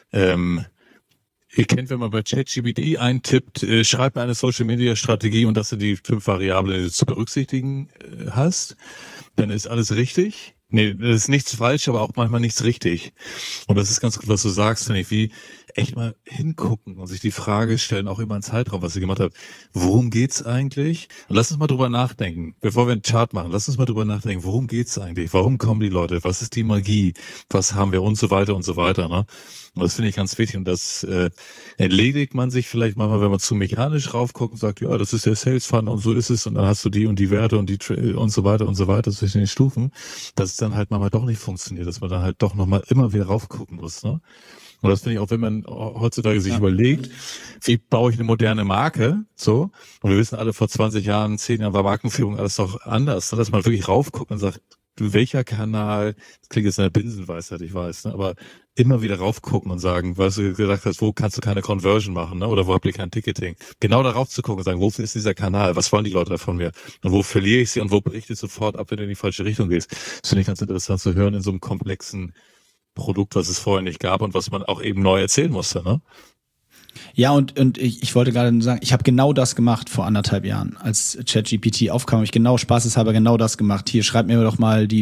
Ihr kennt, wenn man bei ChatGPT eintippt, schreib mir eine Social-Media-Strategie und dass du die 5 Variablen zu berücksichtigen hast, dann ist alles richtig. Nee, das ist nichts falsch, aber auch manchmal nichts richtig. Und das ist ganz gut, was du sagst, finde ich, wie echt mal hingucken und sich die Frage stellen, auch über einen Zeitraum, was ihr gemacht habt. Worum geht's eigentlich? Und lass uns mal drüber nachdenken, bevor wir einen Chart machen, lass uns mal drüber nachdenken, worum geht's eigentlich? Warum kommen die Leute? Was ist die Magie? Was haben wir? Und so weiter und so weiter, ne? Und das finde ich ganz wichtig und das entledigt man sich vielleicht manchmal, wenn man zu mechanisch raufguckt und sagt, ja, das ist der Sales Funnel und so ist es und dann hast du die und die Werte und die und so weiter zwischen den Stufen, dass es dann halt manchmal doch nicht funktioniert, dass man dann halt doch nochmal immer wieder raufgucken muss, ne? Und das finde ich auch, wenn man heutzutage sich überlegt, wie baue ich eine moderne Marke, so, und wir wissen alle, vor 20 Jahren, 10 Jahren war Markenführung alles doch anders, ne? Dass man wirklich raufguckt und sagt, welcher Kanal, das klingt jetzt eine Binsenweisheit, ich weiß, ne? Aber immer wieder raufgucken und sagen, was du gesagt hast, wo kannst du keine Conversion machen, ne? Oder wo habt ihr kein Ticketing? Genau darauf zu gucken und sagen, wofür ist dieser Kanal? Was wollen die Leute da von mir? Und wo verliere ich sie und wo bricht es sofort ab, wenn du in die falsche Richtung gehst? Das finde ich ganz interessant zu hören in so einem komplexen Produkt, was es vorher nicht gab und was man auch eben neu erzählen musste, ne? Ja, und ich wollte gerade nur sagen, ich habe genau das gemacht vor 1,5 Jahren. Als ChatGPT aufkam, habe ich spaßeshalber genau das gemacht. Hier, schreib mir doch mal die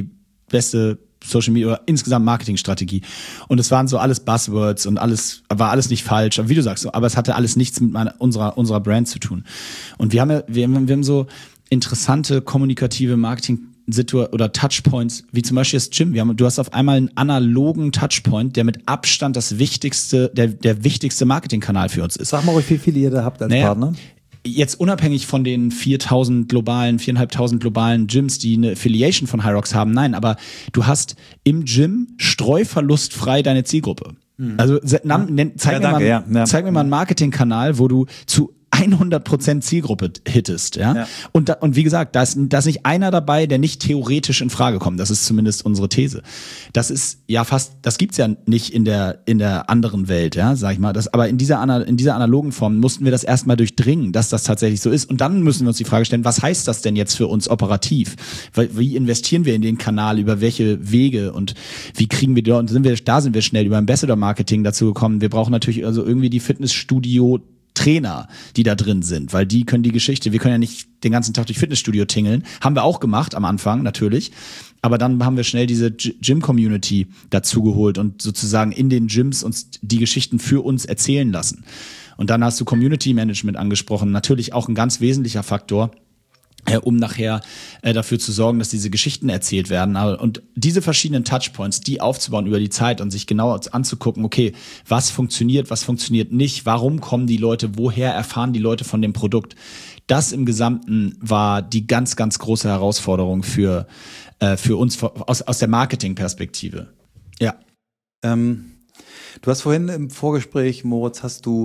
beste Social Media oder insgesamt Marketingstrategie. Und es waren so alles Buzzwords und war alles nicht falsch, aber wie du sagst, aber es hatte alles nichts mit unserer Brand zu tun. Und wir haben so interessante kommunikative oder Touchpoints, wie zum Beispiel das Gym. Du hast auf einmal einen analogen Touchpoint, der mit Abstand der wichtigste Marketingkanal für uns ist. Sag mal ruhig, wie viele ihr da habt als Partner. Jetzt unabhängig von den 4.500 globalen Gyms, die eine Affiliation von Hyrox haben, nein, aber du hast im Gym streuverlustfrei deine Zielgruppe. Also zeig mir mal einen Marketingkanal, wo du zu 100% Zielgruppe hittest, ja. Und wie gesagt, da ist nicht einer dabei, der nicht theoretisch in Frage kommt. Das ist zumindest unsere These. Das ist ja das gibt's ja nicht in der anderen Welt, ja, sag ich mal. Aber in dieser analogen Form mussten wir das erstmal durchdringen, dass das tatsächlich so ist. Und dann müssen wir uns die Frage stellen, was heißt das denn jetzt für uns operativ? Wie investieren wir in den Kanal, über welche Wege und wie kriegen wir da? Und sind wir schnell über Ambassador-Marketing dazu gekommen. Wir brauchen natürlich also irgendwie die Fitnessstudio Trainer, die da drin sind, weil die können die Geschichte, wir können ja nicht den ganzen Tag durch Fitnessstudio tingeln, haben wir auch gemacht am Anfang natürlich, aber dann haben wir schnell diese Gym-Community dazu geholt und sozusagen in den Gyms uns die Geschichten für uns erzählen lassen. Und dann hast du Community Management angesprochen, natürlich auch ein ganz wesentlicher Faktor, um nachher dafür zu sorgen, dass diese Geschichten erzählt werden. Und diese verschiedenen Touchpoints, die aufzubauen über die Zeit und sich genau anzugucken, okay, was funktioniert nicht, warum kommen die Leute, woher erfahren die Leute von dem Produkt. Das im Gesamten war die ganz, ganz große Herausforderung für uns aus der Marketingperspektive. Ja. Du hast vorhin im Vorgespräch, Moritz,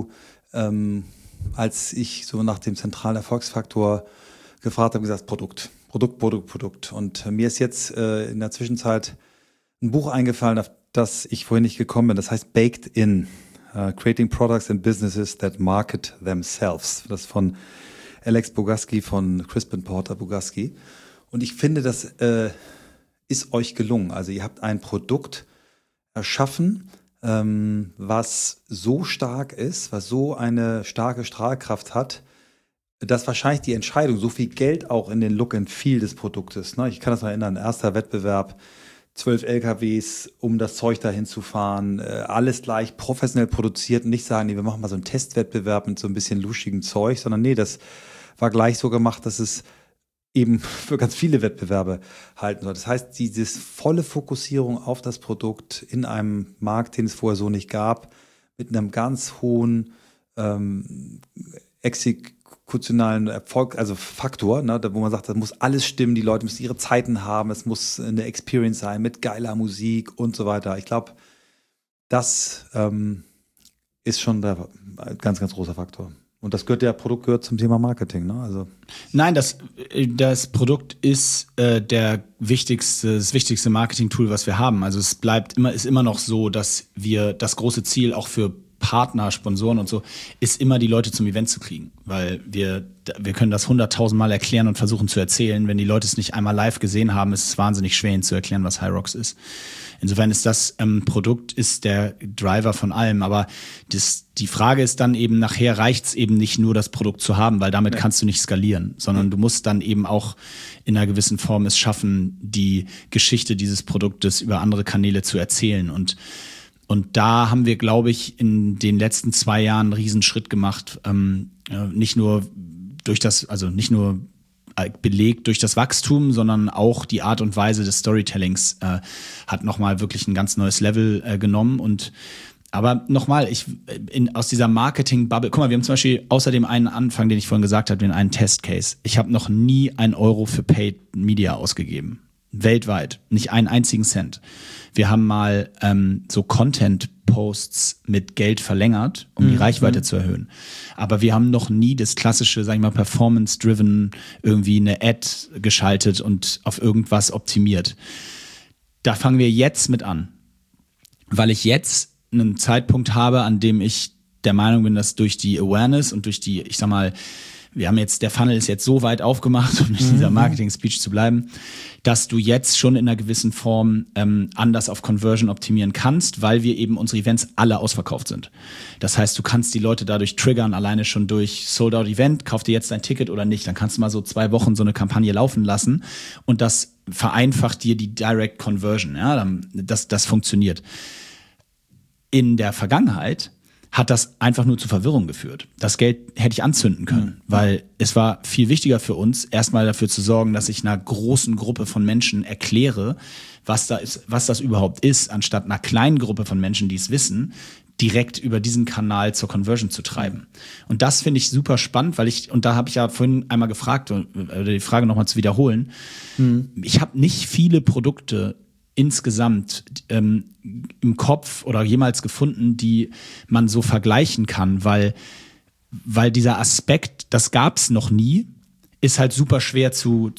als ich so nach dem zentralen Erfolgsfaktor gefragt habe, gesagt, Produkt. Und mir ist jetzt in der Zwischenzeit ein Buch eingefallen, auf das ich vorhin nicht gekommen bin. Das heißt Baked In, Creating Products and Businesses that Market Themselves. Das ist von Alex Bogaski, von Crispin Porter Bogaski. Und ich finde, das ist euch gelungen. Also ihr habt ein Produkt erschaffen, was so stark ist, was so eine starke Strahlkraft hat, dass wahrscheinlich die Entscheidung, so viel Geld auch in den Look and Feel des Produktes, ne? Ich kann das noch erinnern, erster Wettbewerb, 12 LKWs, um das Zeug dahin zu fahren, alles gleich professionell produziert, nicht sagen, nee, wir machen mal so einen Testwettbewerb mit so ein bisschen luschigem Zeug, sondern nee, das war gleich so gemacht, dass es eben für ganz viele Wettbewerbe halten soll. Das heißt, diese volle Fokussierung auf das Produkt in einem Markt, den es vorher so nicht gab, mit einem ganz hohen exekutionalen Erfolg, also Faktor, ne, wo man sagt, da muss alles stimmen, die Leute müssen ihre Zeiten haben, es muss eine Experience sein mit geiler Musik und so weiter. Ich glaube, das ist schon der ganz, ganz großer Faktor. Und das Produkt gehört zum Thema Marketing, ne? Also nein, das Produkt ist das wichtigste Marketing-Tool, was wir haben. Also es ist immer noch so, dass wir das große Ziel auch für Partner, Sponsoren und so, ist immer die Leute zum Event zu kriegen, weil wir können das 100.000 Mal erklären und versuchen zu erzählen. Wenn die Leute es nicht einmal live gesehen haben, ist es wahnsinnig schwer, ihnen zu erklären, was Hyrox ist. Insofern ist das Produkt ist der Driver von allem, aber die Frage ist dann eben, nachher reicht es eben nicht nur, das Produkt zu haben, weil damit kannst du nicht skalieren, sondern du musst dann eben auch in einer gewissen Form es schaffen, die Geschichte dieses Produktes über andere Kanäle zu erzählen. Und da haben wir, glaube ich, in den letzten 2 Jahren einen Riesenschritt gemacht. Nicht nur belegt durch das Wachstum, sondern auch die Art und Weise des Storytellings hat nochmal wirklich ein ganz neues Level genommen. Aber nochmal, aus dieser Marketing-Bubble, guck mal, wir haben zum Beispiel außer dem einen Anfang, den ich vorhin gesagt habe, den einen Testcase. Ich habe noch nie 1 Euro für Paid Media ausgegeben. Weltweit. Nicht einen einzigen Cent. Wir haben mal so Content-Posts mit Geld verlängert, um die Reichweite zu erhöhen. Aber wir haben noch nie das klassische, sag ich mal, Performance-driven irgendwie eine Ad geschaltet und auf irgendwas optimiert. Da fangen wir jetzt mit an. Weil ich jetzt einen Zeitpunkt habe, an dem ich der Meinung bin, dass durch die Awareness und durch die, ich sag mal, der Funnel ist jetzt so weit aufgemacht, um in dieser Marketing-Speech zu bleiben, dass du jetzt schon in einer gewissen Form anders auf Conversion optimieren kannst, weil wir eben unsere Events alle ausverkauft sind. Das heißt, du kannst die Leute dadurch triggern, alleine schon durch Sold-Out-Event, kauf dir jetzt dein Ticket oder nicht, dann kannst du mal so 2 Wochen so eine Kampagne laufen lassen und das vereinfacht dir die Direct Conversion. Ja, das funktioniert. In der Vergangenheit hat das einfach nur zu Verwirrung geführt. Das Geld hätte ich anzünden können, weil es war viel wichtiger für uns, erstmal dafür zu sorgen, dass ich einer großen Gruppe von Menschen erkläre, was das überhaupt ist, anstatt einer kleinen Gruppe von Menschen, die es wissen, direkt über diesen Kanal zur Conversion zu treiben. Und das finde ich super spannend, und da habe ich ja vorhin einmal gefragt, die Frage nochmal zu wiederholen. Ich habe nicht viele Produkte insgesamt im Kopf oder jemals gefunden, die man so vergleichen kann, weil dieser Aspekt, das gab's noch nie, ist halt super schwer zu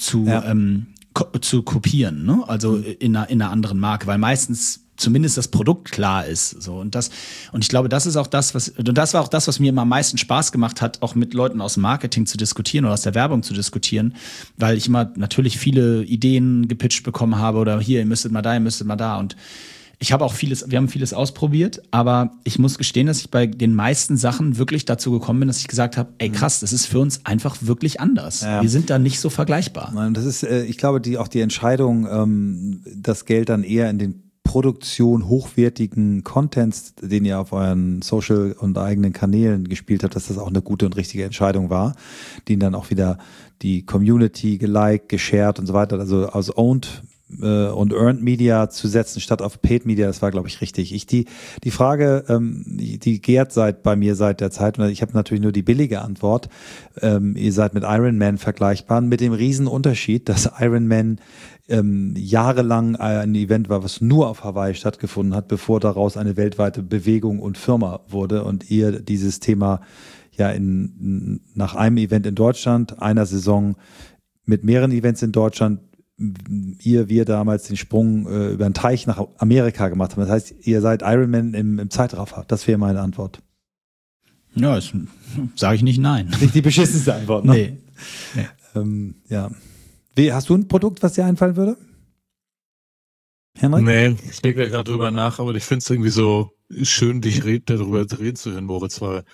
kopieren, ne? Also in einer anderen Marke, weil meistens zumindest das Produkt klar ist, so. Und ich glaube, das war auch das, was mir immer am meisten Spaß gemacht hat, auch mit Leuten aus dem Marketing zu diskutieren oder aus der Werbung zu diskutieren, weil ich immer natürlich viele Ideen gepitcht bekommen habe oder hier, ihr müsstet mal da und wir haben vieles ausprobiert, aber ich muss gestehen, dass ich bei den meisten Sachen wirklich dazu gekommen bin, dass ich gesagt habe, ey krass, das ist für uns einfach wirklich anders. Ja. Wir sind da nicht so vergleichbar. Nein, das ist, ich glaube, auch die Entscheidung, das Geld dann eher in den Produktion hochwertigen Contents, den ihr auf euren Social und eigenen Kanälen gespielt habt, dass das auch eine gute und richtige Entscheidung war, die dann auch wieder die Community geliked, geshared und so weiter, also aus Owned und Earned Media zu setzen statt auf Paid Media, das war, glaube ich, richtig. Die Frage, die gärt bei mir seit der Zeit, und ich habe natürlich nur die billige Antwort, ihr seid mit Iron Man vergleichbar, mit dem riesen Unterschied, dass Iron Man jahrelang ein Event war, was nur auf Hawaii stattgefunden hat, bevor daraus eine weltweite Bewegung und Firma wurde und ihr dieses Thema ja nach einem Event in Deutschland, einer Saison mit mehreren Events in Deutschland, wir damals den Sprung über den Teich nach Amerika gemacht haben. Das heißt, ihr seid Ironman im Zeitraffer. Das wäre meine Antwort. Ja, sage ich nicht nein. Nicht die beschissenste Antwort, ne? Nee. Ja. Hast du ein Produkt, was dir einfallen würde? Henrik? Nee, ich denke ja gerade drüber nach, aber ich finde es irgendwie so schön, dich darüber reden zu hören, Moritz, weil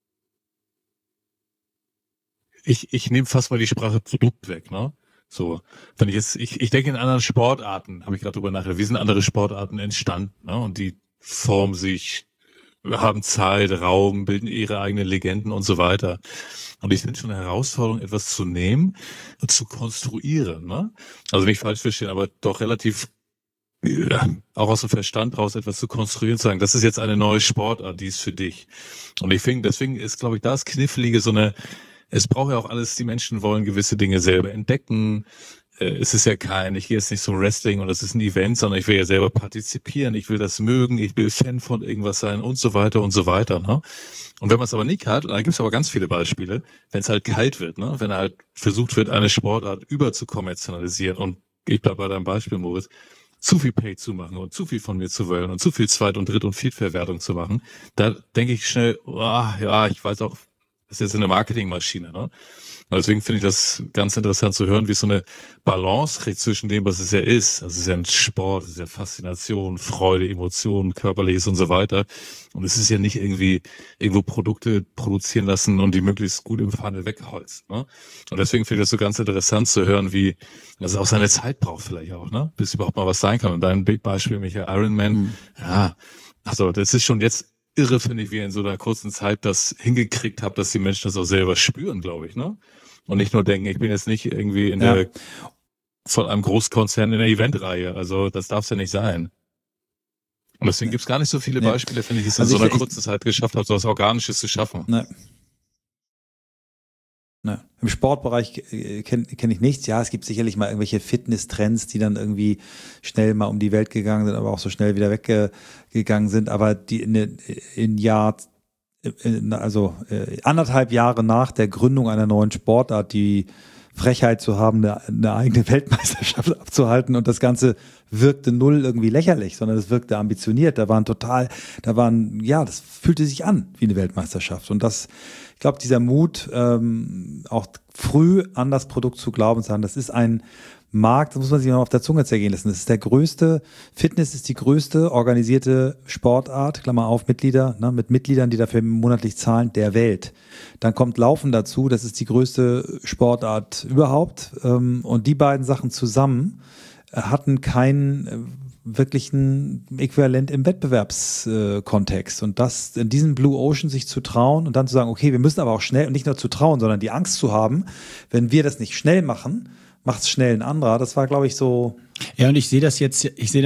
ich nehme fast mal die Sprache Produkt weg, ne? So, wenn ich denke in anderen Sportarten, habe ich gerade drüber nachgedacht, wie sind andere Sportarten entstanden, ne? Und die formen sich, haben Zeit, Raum, bilden ihre eigenen Legenden und so weiter. Und ich finde schon eine Herausforderung, etwas zu nehmen und zu konstruieren, ne? Also nicht falsch verstehen, aber doch relativ auch aus dem Verstand raus etwas zu konstruieren, zu sagen, das ist jetzt eine neue Sportart, die ist für dich. Und ich finde, deswegen ist, glaube ich, das Knifflige es braucht ja auch alles, die Menschen wollen gewisse Dinge selber entdecken. Es ist ja ich gehe jetzt nicht zum Wrestling und das ist ein Event, sondern ich will ja selber partizipieren, ich will das mögen, ich will Fan von irgendwas sein und so weiter und so weiter, ne? Und wenn man es aber nicht hat, dann gibt es aber ganz viele Beispiele, wenn es halt kalt wird, ne? Wenn halt versucht wird, eine Sportart überzukommerzialisieren und ich bleibe bei deinem Beispiel, Moritz, zu viel Pay zu machen und zu viel von mir zu wollen und zu viel Zweit- und Dritt- und Viertverwertung zu machen, da denke ich schnell, ich weiß auch, das ist jetzt eine Marketingmaschine, ne? Und deswegen finde ich das ganz interessant zu hören, wie es so eine Balance kriegt zwischen dem, was es ja ist. Also es ist ja ein Sport, es ist ja Faszination, Freude, Emotionen, Körperliches und so weiter. Und es ist ja nicht irgendwie irgendwo Produkte produzieren lassen und die möglichst gut im Funnel wegholzen, ne? Und deswegen finde ich das so ganz interessant zu hören, wie das auch seine Zeit braucht vielleicht auch, ne? Bis überhaupt mal was sein kann. Und dein Beispiel, Michael, Iron Man, ja, also das ist schon jetzt irre, finde ich, wie ihr in so einer kurzen Zeit das hingekriegt habt, dass die Menschen das auch selber spüren, glaube ich, ne? Und nicht nur denken, ich bin jetzt nicht irgendwie von einem Großkonzern in der Eventreihe. Also das darf es ja nicht sein. Und deswegen gibt es gar nicht so viele Beispiele, finde ich, die es in so einer kurzen Zeit geschafft hat, so was Organisches zu schaffen. Ne. Im Sportbereich kenn ich nichts. Ja, es gibt sicherlich mal irgendwelche Fitness-Trends, die dann irgendwie schnell mal um die Welt gegangen sind, aber auch so schnell wieder weggegangen sind. Aber die anderthalb Jahre nach der Gründung einer neuen Sportart, die Frechheit zu haben, eine eigene Weltmeisterschaft abzuhalten, und das Ganze wirkte null irgendwie lächerlich, sondern es wirkte ambitioniert. Das fühlte sich an wie eine Weltmeisterschaft, und ich glaube, dieser Mut, auch früh an das Produkt zu glauben und zu sagen, das ist ein Markt, das muss man sich mal auf der Zunge zergehen lassen. Fitness ist die größte organisierte Sportart, Klammer auf, Mitglieder, mit Mitgliedern, die dafür monatlich zahlen, der Welt. Dann kommt Laufen dazu, das ist die größte Sportart überhaupt. Und die beiden Sachen zusammen hatten keinen wirklichen Äquivalent im Wettbewerbskontext. Und das in diesem Blue Ocean sich zu trauen und dann zu sagen, okay, wir müssen aber auch schnell, und nicht nur zu trauen, sondern die Angst zu haben, wenn wir das nicht schnell machen, macht es schnell ein anderer. Das war, glaube ich, so. Ja, und ich sehe das jetzt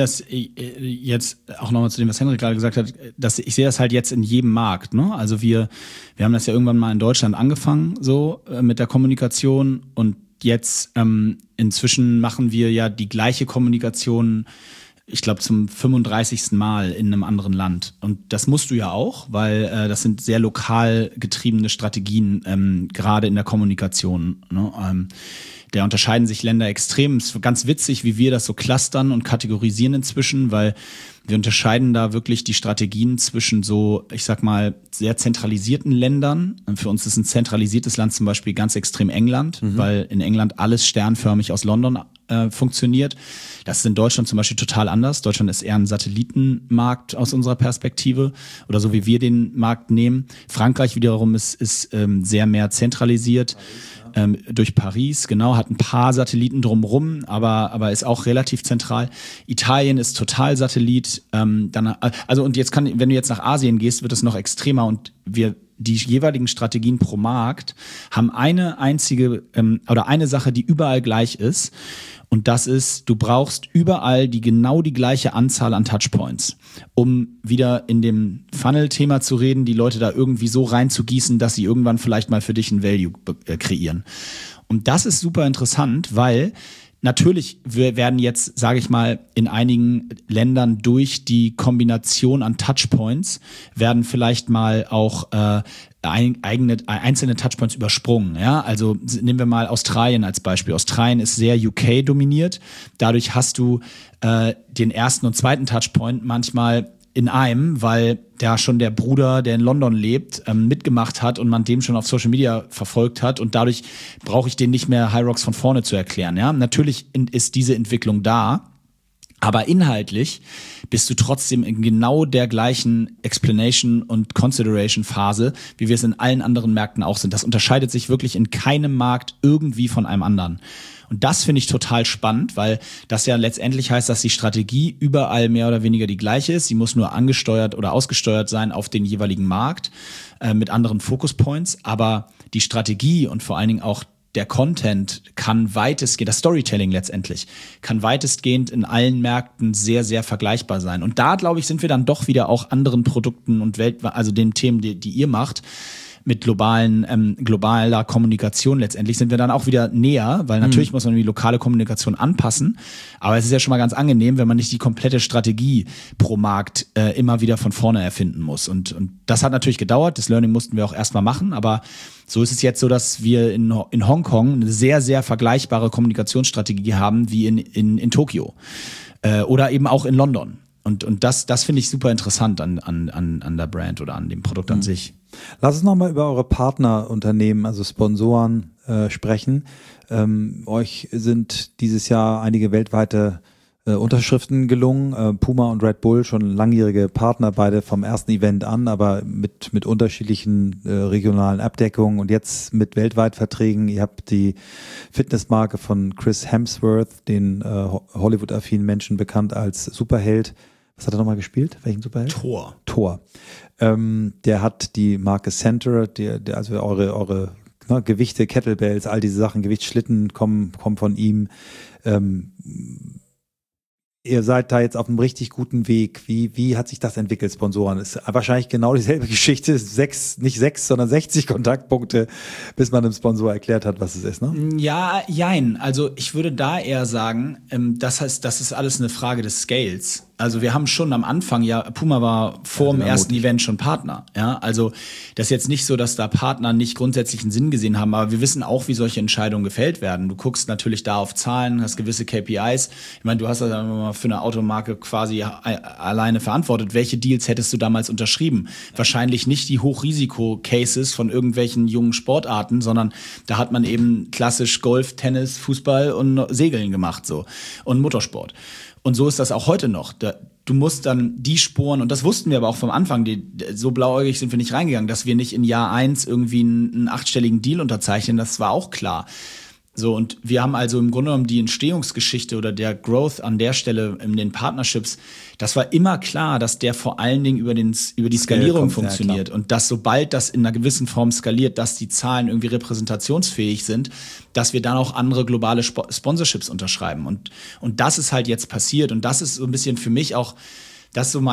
auch nochmal zu dem, was Henrik gerade gesagt hat, ich sehe das halt jetzt in jedem Markt, ne? Also wir haben das ja irgendwann mal in Deutschland angefangen, so mit der Kommunikation, und jetzt inzwischen machen wir ja die gleiche Kommunikation, ich glaube, zum 35. Mal in einem anderen Land. Und das musst du ja auch, weil das sind sehr lokal getriebene Strategien, gerade in der Kommunikation, ne? Da unterscheiden sich Länder extrem. Es ist ganz witzig, wie wir das so clustern und kategorisieren inzwischen, weil wir unterscheiden da wirklich die Strategien zwischen so, ich sag mal, sehr zentralisierten Ländern. Für uns ist ein zentralisiertes Land zum Beispiel ganz extrem England, weil in England alles sternförmig aus London funktioniert. Das ist in Deutschland zum Beispiel total anders. Deutschland ist eher ein Satellitenmarkt aus unserer Perspektive oder so, wie wir den Markt nehmen. Frankreich wiederum ist sehr mehr zentralisiert. Durch Paris, genau, hat ein paar Satelliten drumrum, aber ist auch relativ zentral. Italien ist total Satellit. Und wenn du jetzt nach Asien gehst, wird es noch extremer, und die jeweiligen Strategien pro Markt haben eine einzige oder eine Sache, die überall gleich ist. Und das ist, du brauchst überall genau die gleiche Anzahl an Touchpoints, um wieder in dem Funnel-Thema zu reden, die Leute da irgendwie so reinzugießen, dass sie irgendwann vielleicht mal für dich ein Value kreieren. Und das ist super interessant, weil natürlich werden jetzt, sage ich mal, in einigen Ländern durch die Kombination an Touchpoints werden vielleicht mal auch einzelne Touchpoints übersprungen. Ja? Also nehmen wir mal Australien als Beispiel. Australien ist sehr UK-dominiert. Dadurch hast du den ersten und zweiten Touchpoint manchmal in einem, weil da schon der Bruder, der in London lebt, mitgemacht hat und man dem schon auf Social Media verfolgt hat, und dadurch brauche ich den nicht mehr High Rocks von vorne zu erklären. Ja? Natürlich ist diese Entwicklung da, aber inhaltlich bist du trotzdem in genau der gleichen Explanation und Consideration Phase, wie wir es in allen anderen Märkten auch sind. Das unterscheidet sich wirklich in keinem Markt irgendwie von einem anderen. Und das finde ich total spannend, weil das ja letztendlich heißt, dass die Strategie überall mehr oder weniger die gleiche ist. Sie muss nur angesteuert oder ausgesteuert sein auf den jeweiligen Markt mit anderen Focus Points. Aber die Strategie und vor allen Dingen auch der Content kann weitestgehend, das Storytelling letztendlich, kann weitestgehend in allen Märkten sehr, sehr vergleichbar sein. Und da, glaube ich, sind wir dann doch wieder auch anderen Produkten und also den Themen, die ihr macht, mit globaler Kommunikation letztendlich sind wir dann auch wieder näher, weil natürlich muss man die lokale Kommunikation anpassen, aber es ist ja schon mal ganz angenehm, wenn man nicht die komplette Strategie pro Markt immer wieder von vorne erfinden muss, und das hat natürlich gedauert, das Learning mussten wir auch erstmal machen, aber so ist es jetzt so, dass wir in Hongkong eine sehr, sehr vergleichbare Kommunikationsstrategie haben wie in Tokio oder eben auch in London. Und das finde ich super interessant an der Brand oder an dem Produkt an sich. Lass uns nochmal über eure Partnerunternehmen, also Sponsoren, sprechen. Euch sind dieses Jahr einige weltweite Unterschriften gelungen. Puma und Red Bull, schon langjährige Partner, beide vom ersten Event an, aber mit unterschiedlichen regionalen Abdeckungen und jetzt mit Weltweitverträgen. Ihr habt die Fitnessmarke von Chris Hemsworth, den Hollywood-affinen Menschen bekannt als Superheld. Was hat er nochmal gespielt? Welchen Superheld? Thor. Der hat die Marke Center, also eure Gewichte, Kettlebells, all diese Sachen, Gewichtsschlitten kommen von ihm. Ihr seid da jetzt auf einem richtig guten Weg. Wie hat sich das entwickelt, Sponsoren? Ist wahrscheinlich genau dieselbe Geschichte. Nicht 6, sondern 60 Kontaktpunkte, bis man einem Sponsor erklärt hat, was es ist, ne? Ja, jein. Also ich würde da eher sagen, das ist alles eine Frage des Scales. Also wir haben schon am Anfang, Puma war vor dem ersten Event schon Partner. Ja, also das ist jetzt nicht so, dass da Partner nicht grundsätzlichen Sinn gesehen haben, aber wir wissen auch, wie solche Entscheidungen gefällt werden. Du guckst natürlich da auf Zahlen, hast gewisse KPIs. Ich meine, du hast das mal für eine Automarke quasi alleine verantwortet. Welche Deals hättest du damals unterschrieben? Wahrscheinlich nicht die Hochrisiko-Cases von irgendwelchen jungen Sportarten, sondern da hat man eben klassisch Golf, Tennis, Fußball und Segeln gemacht so und Motorsport. Und so ist das auch heute noch. Du musst dann die Sporen, und das wussten wir aber auch vom Anfang, so blauäugig sind wir nicht reingegangen, dass wir nicht in Jahr 1 irgendwie einen 8-stelligen Deal unterzeichnen, das war auch klar. So, und wir haben also im Grunde genommen die Entstehungsgeschichte oder der Growth an der Stelle in den Partnerships, das war immer klar, dass der vor allen Dingen über die Skalierung funktioniert und dass sobald das in einer gewissen Form skaliert, dass die Zahlen irgendwie repräsentationsfähig sind, dass wir dann auch andere globale Sponsorships unterschreiben. Und das ist halt jetzt passiert und das ist so ein bisschen für mich auch, das ist so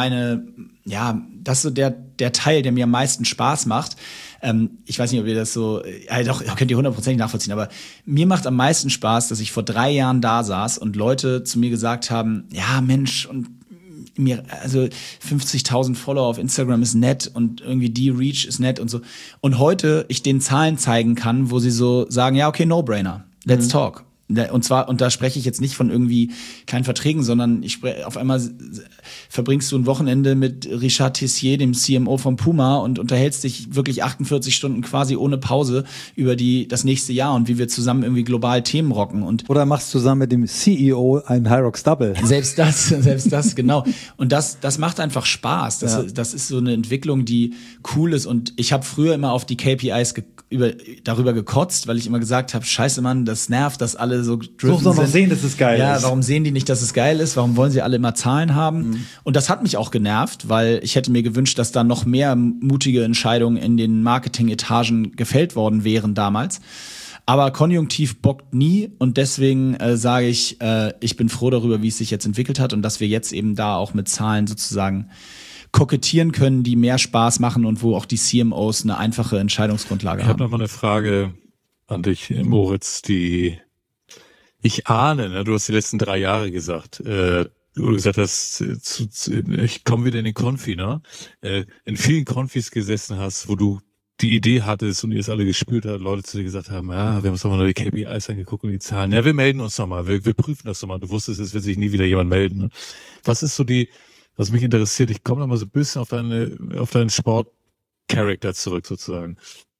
das ist so der Teil, der mir am meisten Spaß macht. Ich weiß nicht, ob ihr das so, doch, könnt ihr 100% nachvollziehen, aber mir macht am meisten Spaß, dass ich vor 3 Jahren da saß und Leute zu mir gesagt haben, ja Mensch, und mir, also 50.000 Follower auf Instagram ist nett und irgendwie die Reach ist nett und so. Und heute ich denen Zahlen zeigen kann, wo sie so sagen, ja, okay, No-Brainer, let's talk. Und da spreche ich jetzt nicht von irgendwie kleinen Verträgen, sondern auf einmal verbringst du ein Wochenende mit Richard Tessier, dem CMO von Puma, und unterhältst dich wirklich 48 Stunden quasi ohne Pause über das nächste Jahr und wie wir zusammen irgendwie global Themen rocken. Oder machst zusammen mit dem CEO ein Hyrox Double. Selbst das, genau. Und das macht einfach Spaß. Das ist so eine Entwicklung, die cool ist. Und ich habe früher immer auf die KPIs darüber gekotzt, weil ich immer gesagt habe, scheiße Mann, das nervt, dass alle so driven sind. Doch noch sehen, dass es geil ist. Ja, warum sehen die nicht, dass es geil ist? Warum wollen sie alle immer Zahlen haben? Und das hat mich auch genervt, weil ich hätte mir gewünscht, dass da noch mehr mutige Entscheidungen in den Marketing-Etagen gefällt worden wären damals. Aber konjunktiv bockt nie und deswegen sage ich, ich bin froh darüber, wie es sich jetzt entwickelt hat und dass wir jetzt eben da auch mit Zahlen sozusagen kokettieren können, die mehr Spaß machen und wo auch die CMOs eine einfache Entscheidungsgrundlage haben. Ich habe noch mal eine Frage an dich, Moritz, die ich ahne, ne? Du hast die letzten 3 Jahre gesagt, wo du gesagt hast, ich komme wieder in den Konfi, ne? In vielen Konfis gesessen hast, wo du die Idee hattest und ihr es alle gespürt habt, Leute zu dir gesagt haben, ja, wir haben uns doch mal nur die KPIs angeguckt und die Zahlen. Ja, wir melden uns nochmal, wir prüfen das nochmal. Du wusstest, es wird sich nie wieder jemand melden. Ne? Was ist so was mich interessiert, ich komme nochmal so ein bisschen auf deinen Sport-Charakter zurück sozusagen.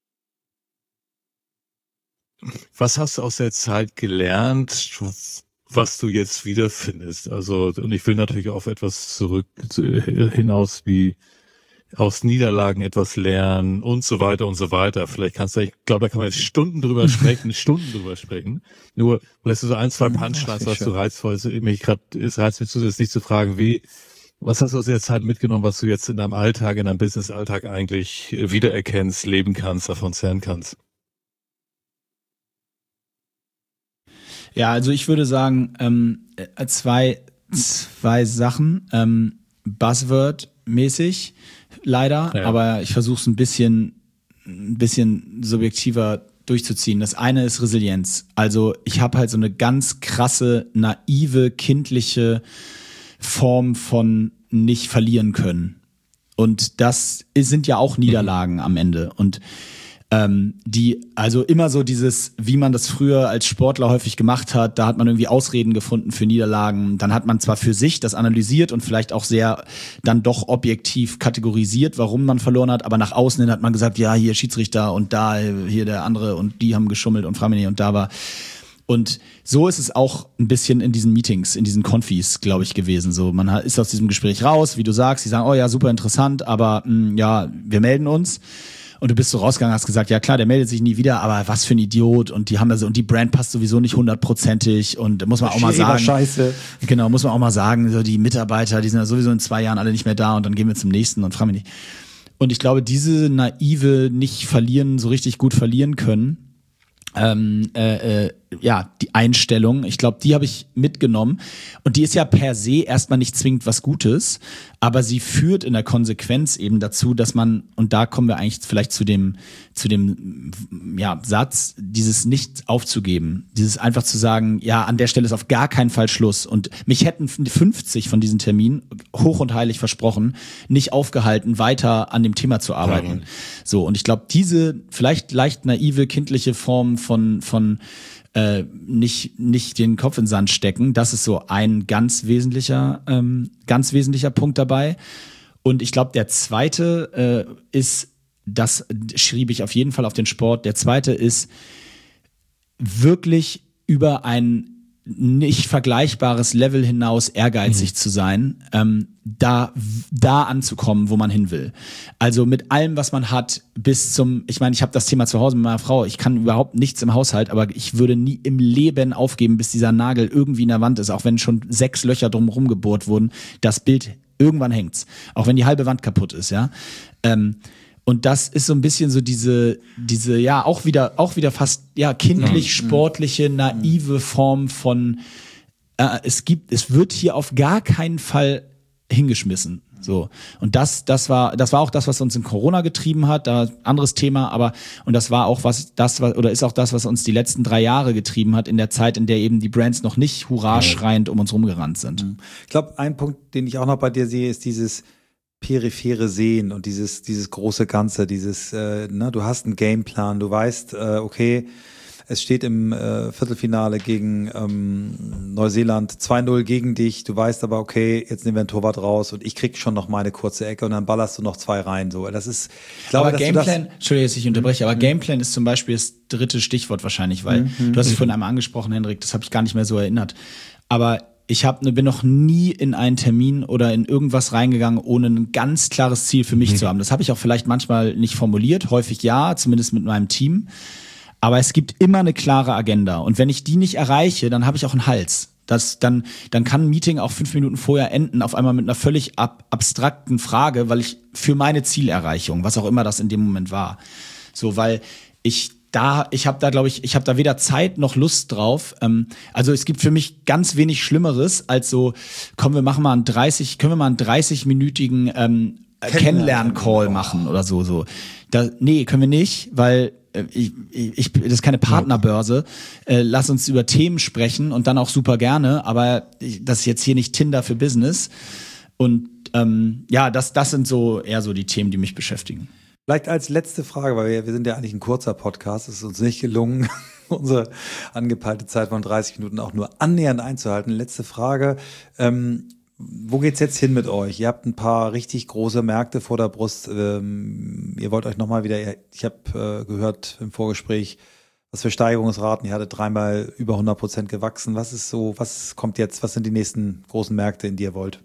Was hast du aus der Zeit gelernt, was du jetzt wiederfindest? Also, und ich will natürlich auf etwas hinaus wie aus Niederlagen etwas lernen und so weiter und so weiter. Vielleicht ich glaube, da kann man jetzt Stunden drüber sprechen. Nur, lässt du so 1, 2 Punchlines, was du reizvoll ist. Es reizt mich zusätzlich zu fragen, was hast du aus der Zeit mitgenommen, was du jetzt in deinem Alltag, in deinem Business-Alltag eigentlich wiedererkennst, leben kannst, davon zehren kannst? Ja, also ich würde sagen, zwei Sachen, Buzzword-mäßig, leider, ja. Aber ich versuche es ein bisschen subjektiver durchzuziehen. Das eine ist Resilienz. Also ich habe halt so eine ganz krasse, naive, kindliche Form von nicht verlieren können. Und das sind ja auch Niederlagen am Ende. Und also immer so dieses, wie man das früher als Sportler häufig gemacht hat, da hat man irgendwie Ausreden gefunden für Niederlagen. Dann hat man zwar für sich das analysiert und vielleicht auch sehr dann doch objektiv kategorisiert, warum man verloren hat, aber nach außen hin hat man gesagt, ja, hier Schiedsrichter und da, hier der andere und die haben geschummelt und Framini und da war. Und so ist es auch ein bisschen in diesen Meetings, in diesen Konfis, glaube ich, gewesen. So, man ist aus diesem Gespräch raus, wie du sagst, die sagen, oh ja, super interessant, aber ja, wir melden uns. Und du bist so rausgegangen, hast gesagt, ja klar, der meldet sich nie wieder, aber was für ein Idiot und und die Brand passt sowieso nicht 100%ig und muss man auch mal sagen. Scheiße. Genau, muss man auch mal sagen, so die Mitarbeiter, die sind ja sowieso in 2 Jahren alle nicht mehr da und dann gehen wir zum nächsten und fragen wir nicht. Und ich glaube, diese naive, nicht verlieren, so richtig gut verlieren können, die Einstellung, ich glaube, die habe ich mitgenommen und die ist ja per se erstmal nicht zwingend was Gutes, aber sie führt in der Konsequenz eben dazu, dass man, und da kommen wir eigentlich vielleicht zu dem Satz, dieses nicht aufzugeben, dieses einfach zu sagen, ja, an der Stelle ist auf gar keinen Fall Schluss und mich hätten 50 von diesen Terminen hoch und heilig versprochen, nicht aufgehalten, weiter an dem Thema zu arbeiten. So, und ich glaube, diese vielleicht leicht naive, kindliche Form von nicht den Kopf in den Sand stecken. Das ist so ein ganz wesentlicher Punkt dabei. Und ich glaube, der zweite ist, das schrieb ich auf jeden Fall auf den Sport. Der zweite ist wirklich über ein nicht vergleichbares Level hinaus ehrgeizig zu sein, da anzukommen, wo man hin will. Also mit allem, was man hat, ich meine, ich habe das Thema zu Hause mit meiner Frau, ich kann überhaupt nichts im Haushalt, aber ich würde nie im Leben aufgeben, bis dieser Nagel irgendwie in der Wand ist, auch wenn schon 6 Löcher drumherum gebohrt wurden, das Bild, irgendwann hängt's. Auch wenn die halbe Wand kaputt ist, ja. Und das ist so ein bisschen so diese ja auch wieder fast ja kindlich sportliche naive Form von es wird hier auf gar keinen Fall hingeschmissen, so. Und das war auch das, was uns in Corona getrieben hat, da anderes Thema, und das war auch ist auch das, was uns die letzten 3 Jahre getrieben hat in der Zeit, in der eben die Brands noch nicht hurra schreiend um uns rumgerannt sind. Ich glaube, ein Punkt, den ich auch noch bei dir sehe, ist dieses periphere Sehen und dieses große Ganze, du hast einen Gameplan, du weißt, okay, es steht im Viertelfinale gegen Neuseeland 2-0 gegen dich, du weißt aber, okay, jetzt nehmen wir einen Torwart raus und ich krieg schon noch meine kurze Ecke und dann ballerst du noch 2 rein, so. Das ist, ich glaube, aber Gameplan, Entschuldigung, dass ich unterbreche, aber Gameplan ist zum Beispiel das 3. Stichwort wahrscheinlich, weil du hast es vorhin einmal angesprochen, Henrik, das habe ich gar nicht mehr so erinnert, aber ich bin noch nie in einen Termin oder in irgendwas reingegangen, ohne ein ganz klares Ziel für mich zu haben. Das habe ich auch vielleicht manchmal nicht formuliert, häufig ja, zumindest mit meinem Team. Aber es gibt immer eine klare Agenda. Und wenn ich die nicht erreiche, dann habe ich auch einen Hals. Dann kann ein Meeting auch 5 Minuten vorher enden, auf einmal mit einer völlig abstrakten Frage, weil ich für meine Zielerreichung, was auch immer das in dem Moment war, so, weil ich habe da weder Zeit noch Lust drauf. Also es gibt für mich ganz wenig Schlimmeres als so, können wir mal einen 30-minütigen Kennenlern-Call machen oder so. Nee, können wir nicht, weil das ist keine Partnerbörse. Lass uns über Themen sprechen und dann auch super gerne, aber das ist jetzt hier nicht Tinder für Business. Und das sind so eher so die Themen, die mich beschäftigen. Vielleicht als letzte Frage, weil wir sind ja eigentlich ein kurzer Podcast, es ist uns nicht gelungen, unsere angepeilte Zeit von 30 Minuten auch nur annähernd einzuhalten. Letzte Frage, wo geht's jetzt hin mit euch? Ihr habt ein paar richtig große Märkte vor der Brust, ihr wollt euch nochmal wieder, ich habe gehört im Vorgespräch, was für Steigerungsraten, ihr hattet 3-mal über 100% gewachsen. Was kommt jetzt, was sind die nächsten großen Märkte, in die ihr wollt?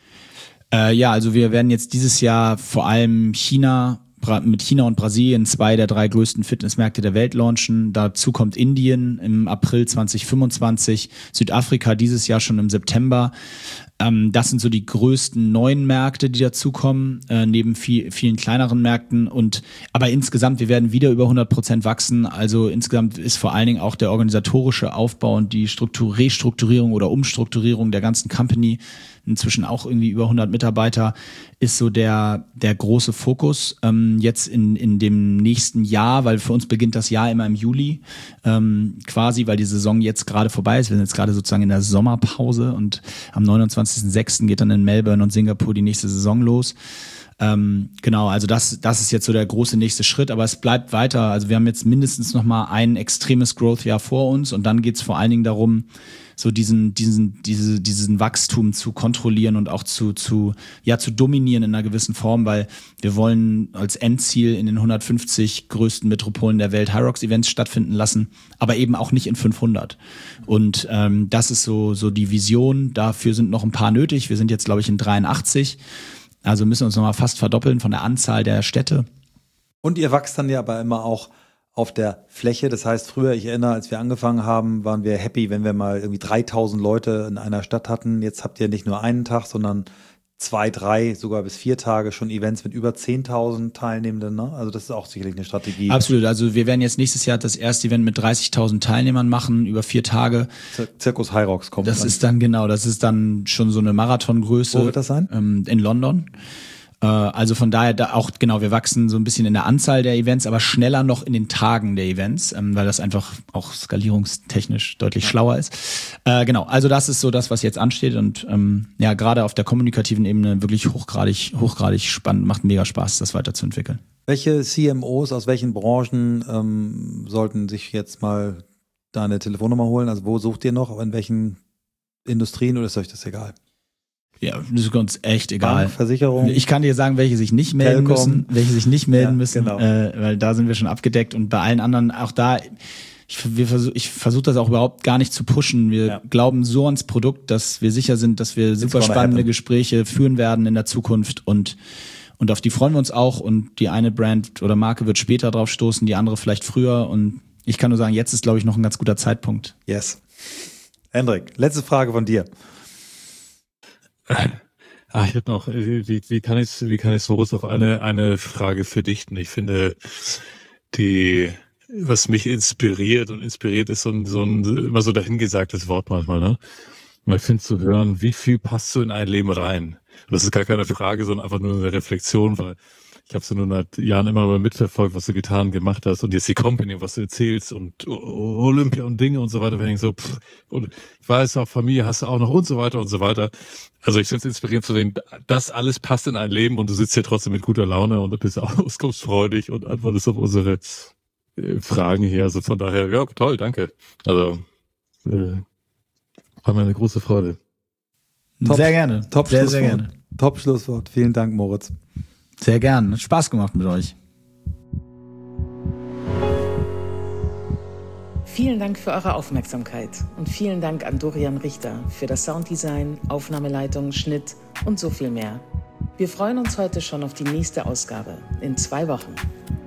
Also wir werden jetzt dieses Jahr vor allem mit China und Brasilien 2 der 3 größten Fitnessmärkte der Welt launchen. Dazu kommt Indien im April 2025, Südafrika dieses Jahr schon im September. Das sind so die größten neuen Märkte, die dazukommen, neben vielen kleineren Märkten. Aber insgesamt, wir werden wieder über 100% wachsen. Also insgesamt ist vor allen Dingen auch der organisatorische Aufbau und die Restrukturierung oder Umstrukturierung der ganzen Company, inzwischen auch irgendwie über 100 Mitarbeiter, ist so der große Fokus jetzt in dem nächsten Jahr, weil für uns beginnt das Jahr immer im Juli, quasi, weil die Saison jetzt gerade vorbei ist. Wir sind jetzt gerade sozusagen in der Sommerpause und am 29.06. geht dann in Melbourne und Singapur die nächste Saison los. Genau, also das ist jetzt so der große nächste Schritt, aber es bleibt weiter. Also wir haben jetzt mindestens noch mal ein extremes Growth-Jahr vor uns und dann geht es vor allen Dingen darum, so diesen Wachstum zu kontrollieren und auch zu dominieren in einer gewissen Form, weil wir wollen als Endziel in den 150 größten Metropolen der Welt HYROX-Events stattfinden lassen, aber eben auch nicht in 500. Und das ist so die Vision. Dafür sind noch ein paar nötig. Wir sind jetzt, glaube ich, in 83. Also müssen wir uns nochmal fast verdoppeln von der Anzahl der Städte. Und ihr wachst dann ja aber immer auch auf der Fläche. Das heißt, früher, ich erinnere, als wir angefangen haben, waren wir happy, wenn wir mal irgendwie 3000 Leute in einer Stadt hatten. Jetzt habt ihr nicht nur einen Tag, sondern 2, 3, sogar bis 4 Tage schon Events mit über 10.000 Teilnehmenden. Ne? Also das ist auch sicherlich eine Strategie. Absolut. Also wir werden jetzt nächstes Jahr das erste Event mit 30.000 Teilnehmern machen, über 4 Tage. Zirkus Hyrox kommt. Das ist dann schon so eine Marathongröße. Wo wird das sein? In London. Also von daher da auch, genau, wir wachsen so ein bisschen in der Anzahl der Events, aber schneller noch in den Tagen der Events, weil das einfach auch skalierungstechnisch deutlich schlauer ist. Genau, also das ist so das, was jetzt ansteht und ja, gerade auf der kommunikativen Ebene wirklich hochgradig spannend, macht mega Spaß, das weiterzuentwickeln. Welche CMOs aus welchen Branchen sollten sich jetzt mal deine Telefonnummer holen? Also wo sucht ihr noch, in welchen Industrien, oder ist euch das egal? Ja, das ist uns echt egal. Bank, Versicherung. Ich kann dir sagen, welche sich nicht melden Telekom. müssen, Genau. Weil da sind wir schon abgedeckt und bei allen anderen auch da. Ich versuche das auch überhaupt gar nicht zu pushen. Wir glauben so ans Produkt, dass wir sicher sind, dass wir super spannende Gespräche führen werden in der Zukunft und auf die freuen wir uns auch und die eine Brand oder Marke wird später drauf stoßen, die andere vielleicht früher und ich kann nur sagen, jetzt ist, glaube ich, noch ein ganz guter Zeitpunkt. Yes. Hendrik, letzte Frage von dir. Ich hätte noch, wie kann ich Moritz auf eine Frage verdichten? Ich finde, was mich inspiriert ist so ein immer so dahingesagtes Wort manchmal, ne? Und ich finde zu hören, wie viel passt so in ein Leben rein? Und das ist gar keine Frage, sondern einfach nur eine Reflexion, weil ich habe so nur seit Jahren immer mal mitverfolgt, was du gemacht hast und jetzt die Company, was du erzählst und Olympia und Dinge und so weiter. Wenn ich so, und ich weiß auch, Familie hast du auch noch und so weiter und so weiter. Also ich finde es inspirierend zu sehen, das alles passt in ein Leben und du sitzt hier trotzdem mit guter Laune und du bist auskunftsfreudig und antwortest auf unsere Fragen hier. Also von daher, ja, toll, danke. Also war mir eine große Freude. Sehr gerne. Sehr gerne. Top-Schlusswort. Vielen Dank, Moritz. Sehr gern. Hat Spaß gemacht mit euch. Vielen Dank für eure Aufmerksamkeit und vielen Dank an Dorian Richter für das Sounddesign, Aufnahmeleitung, Schnitt und so viel mehr. Wir freuen uns heute schon auf die nächste Ausgabe in 2 Wochen.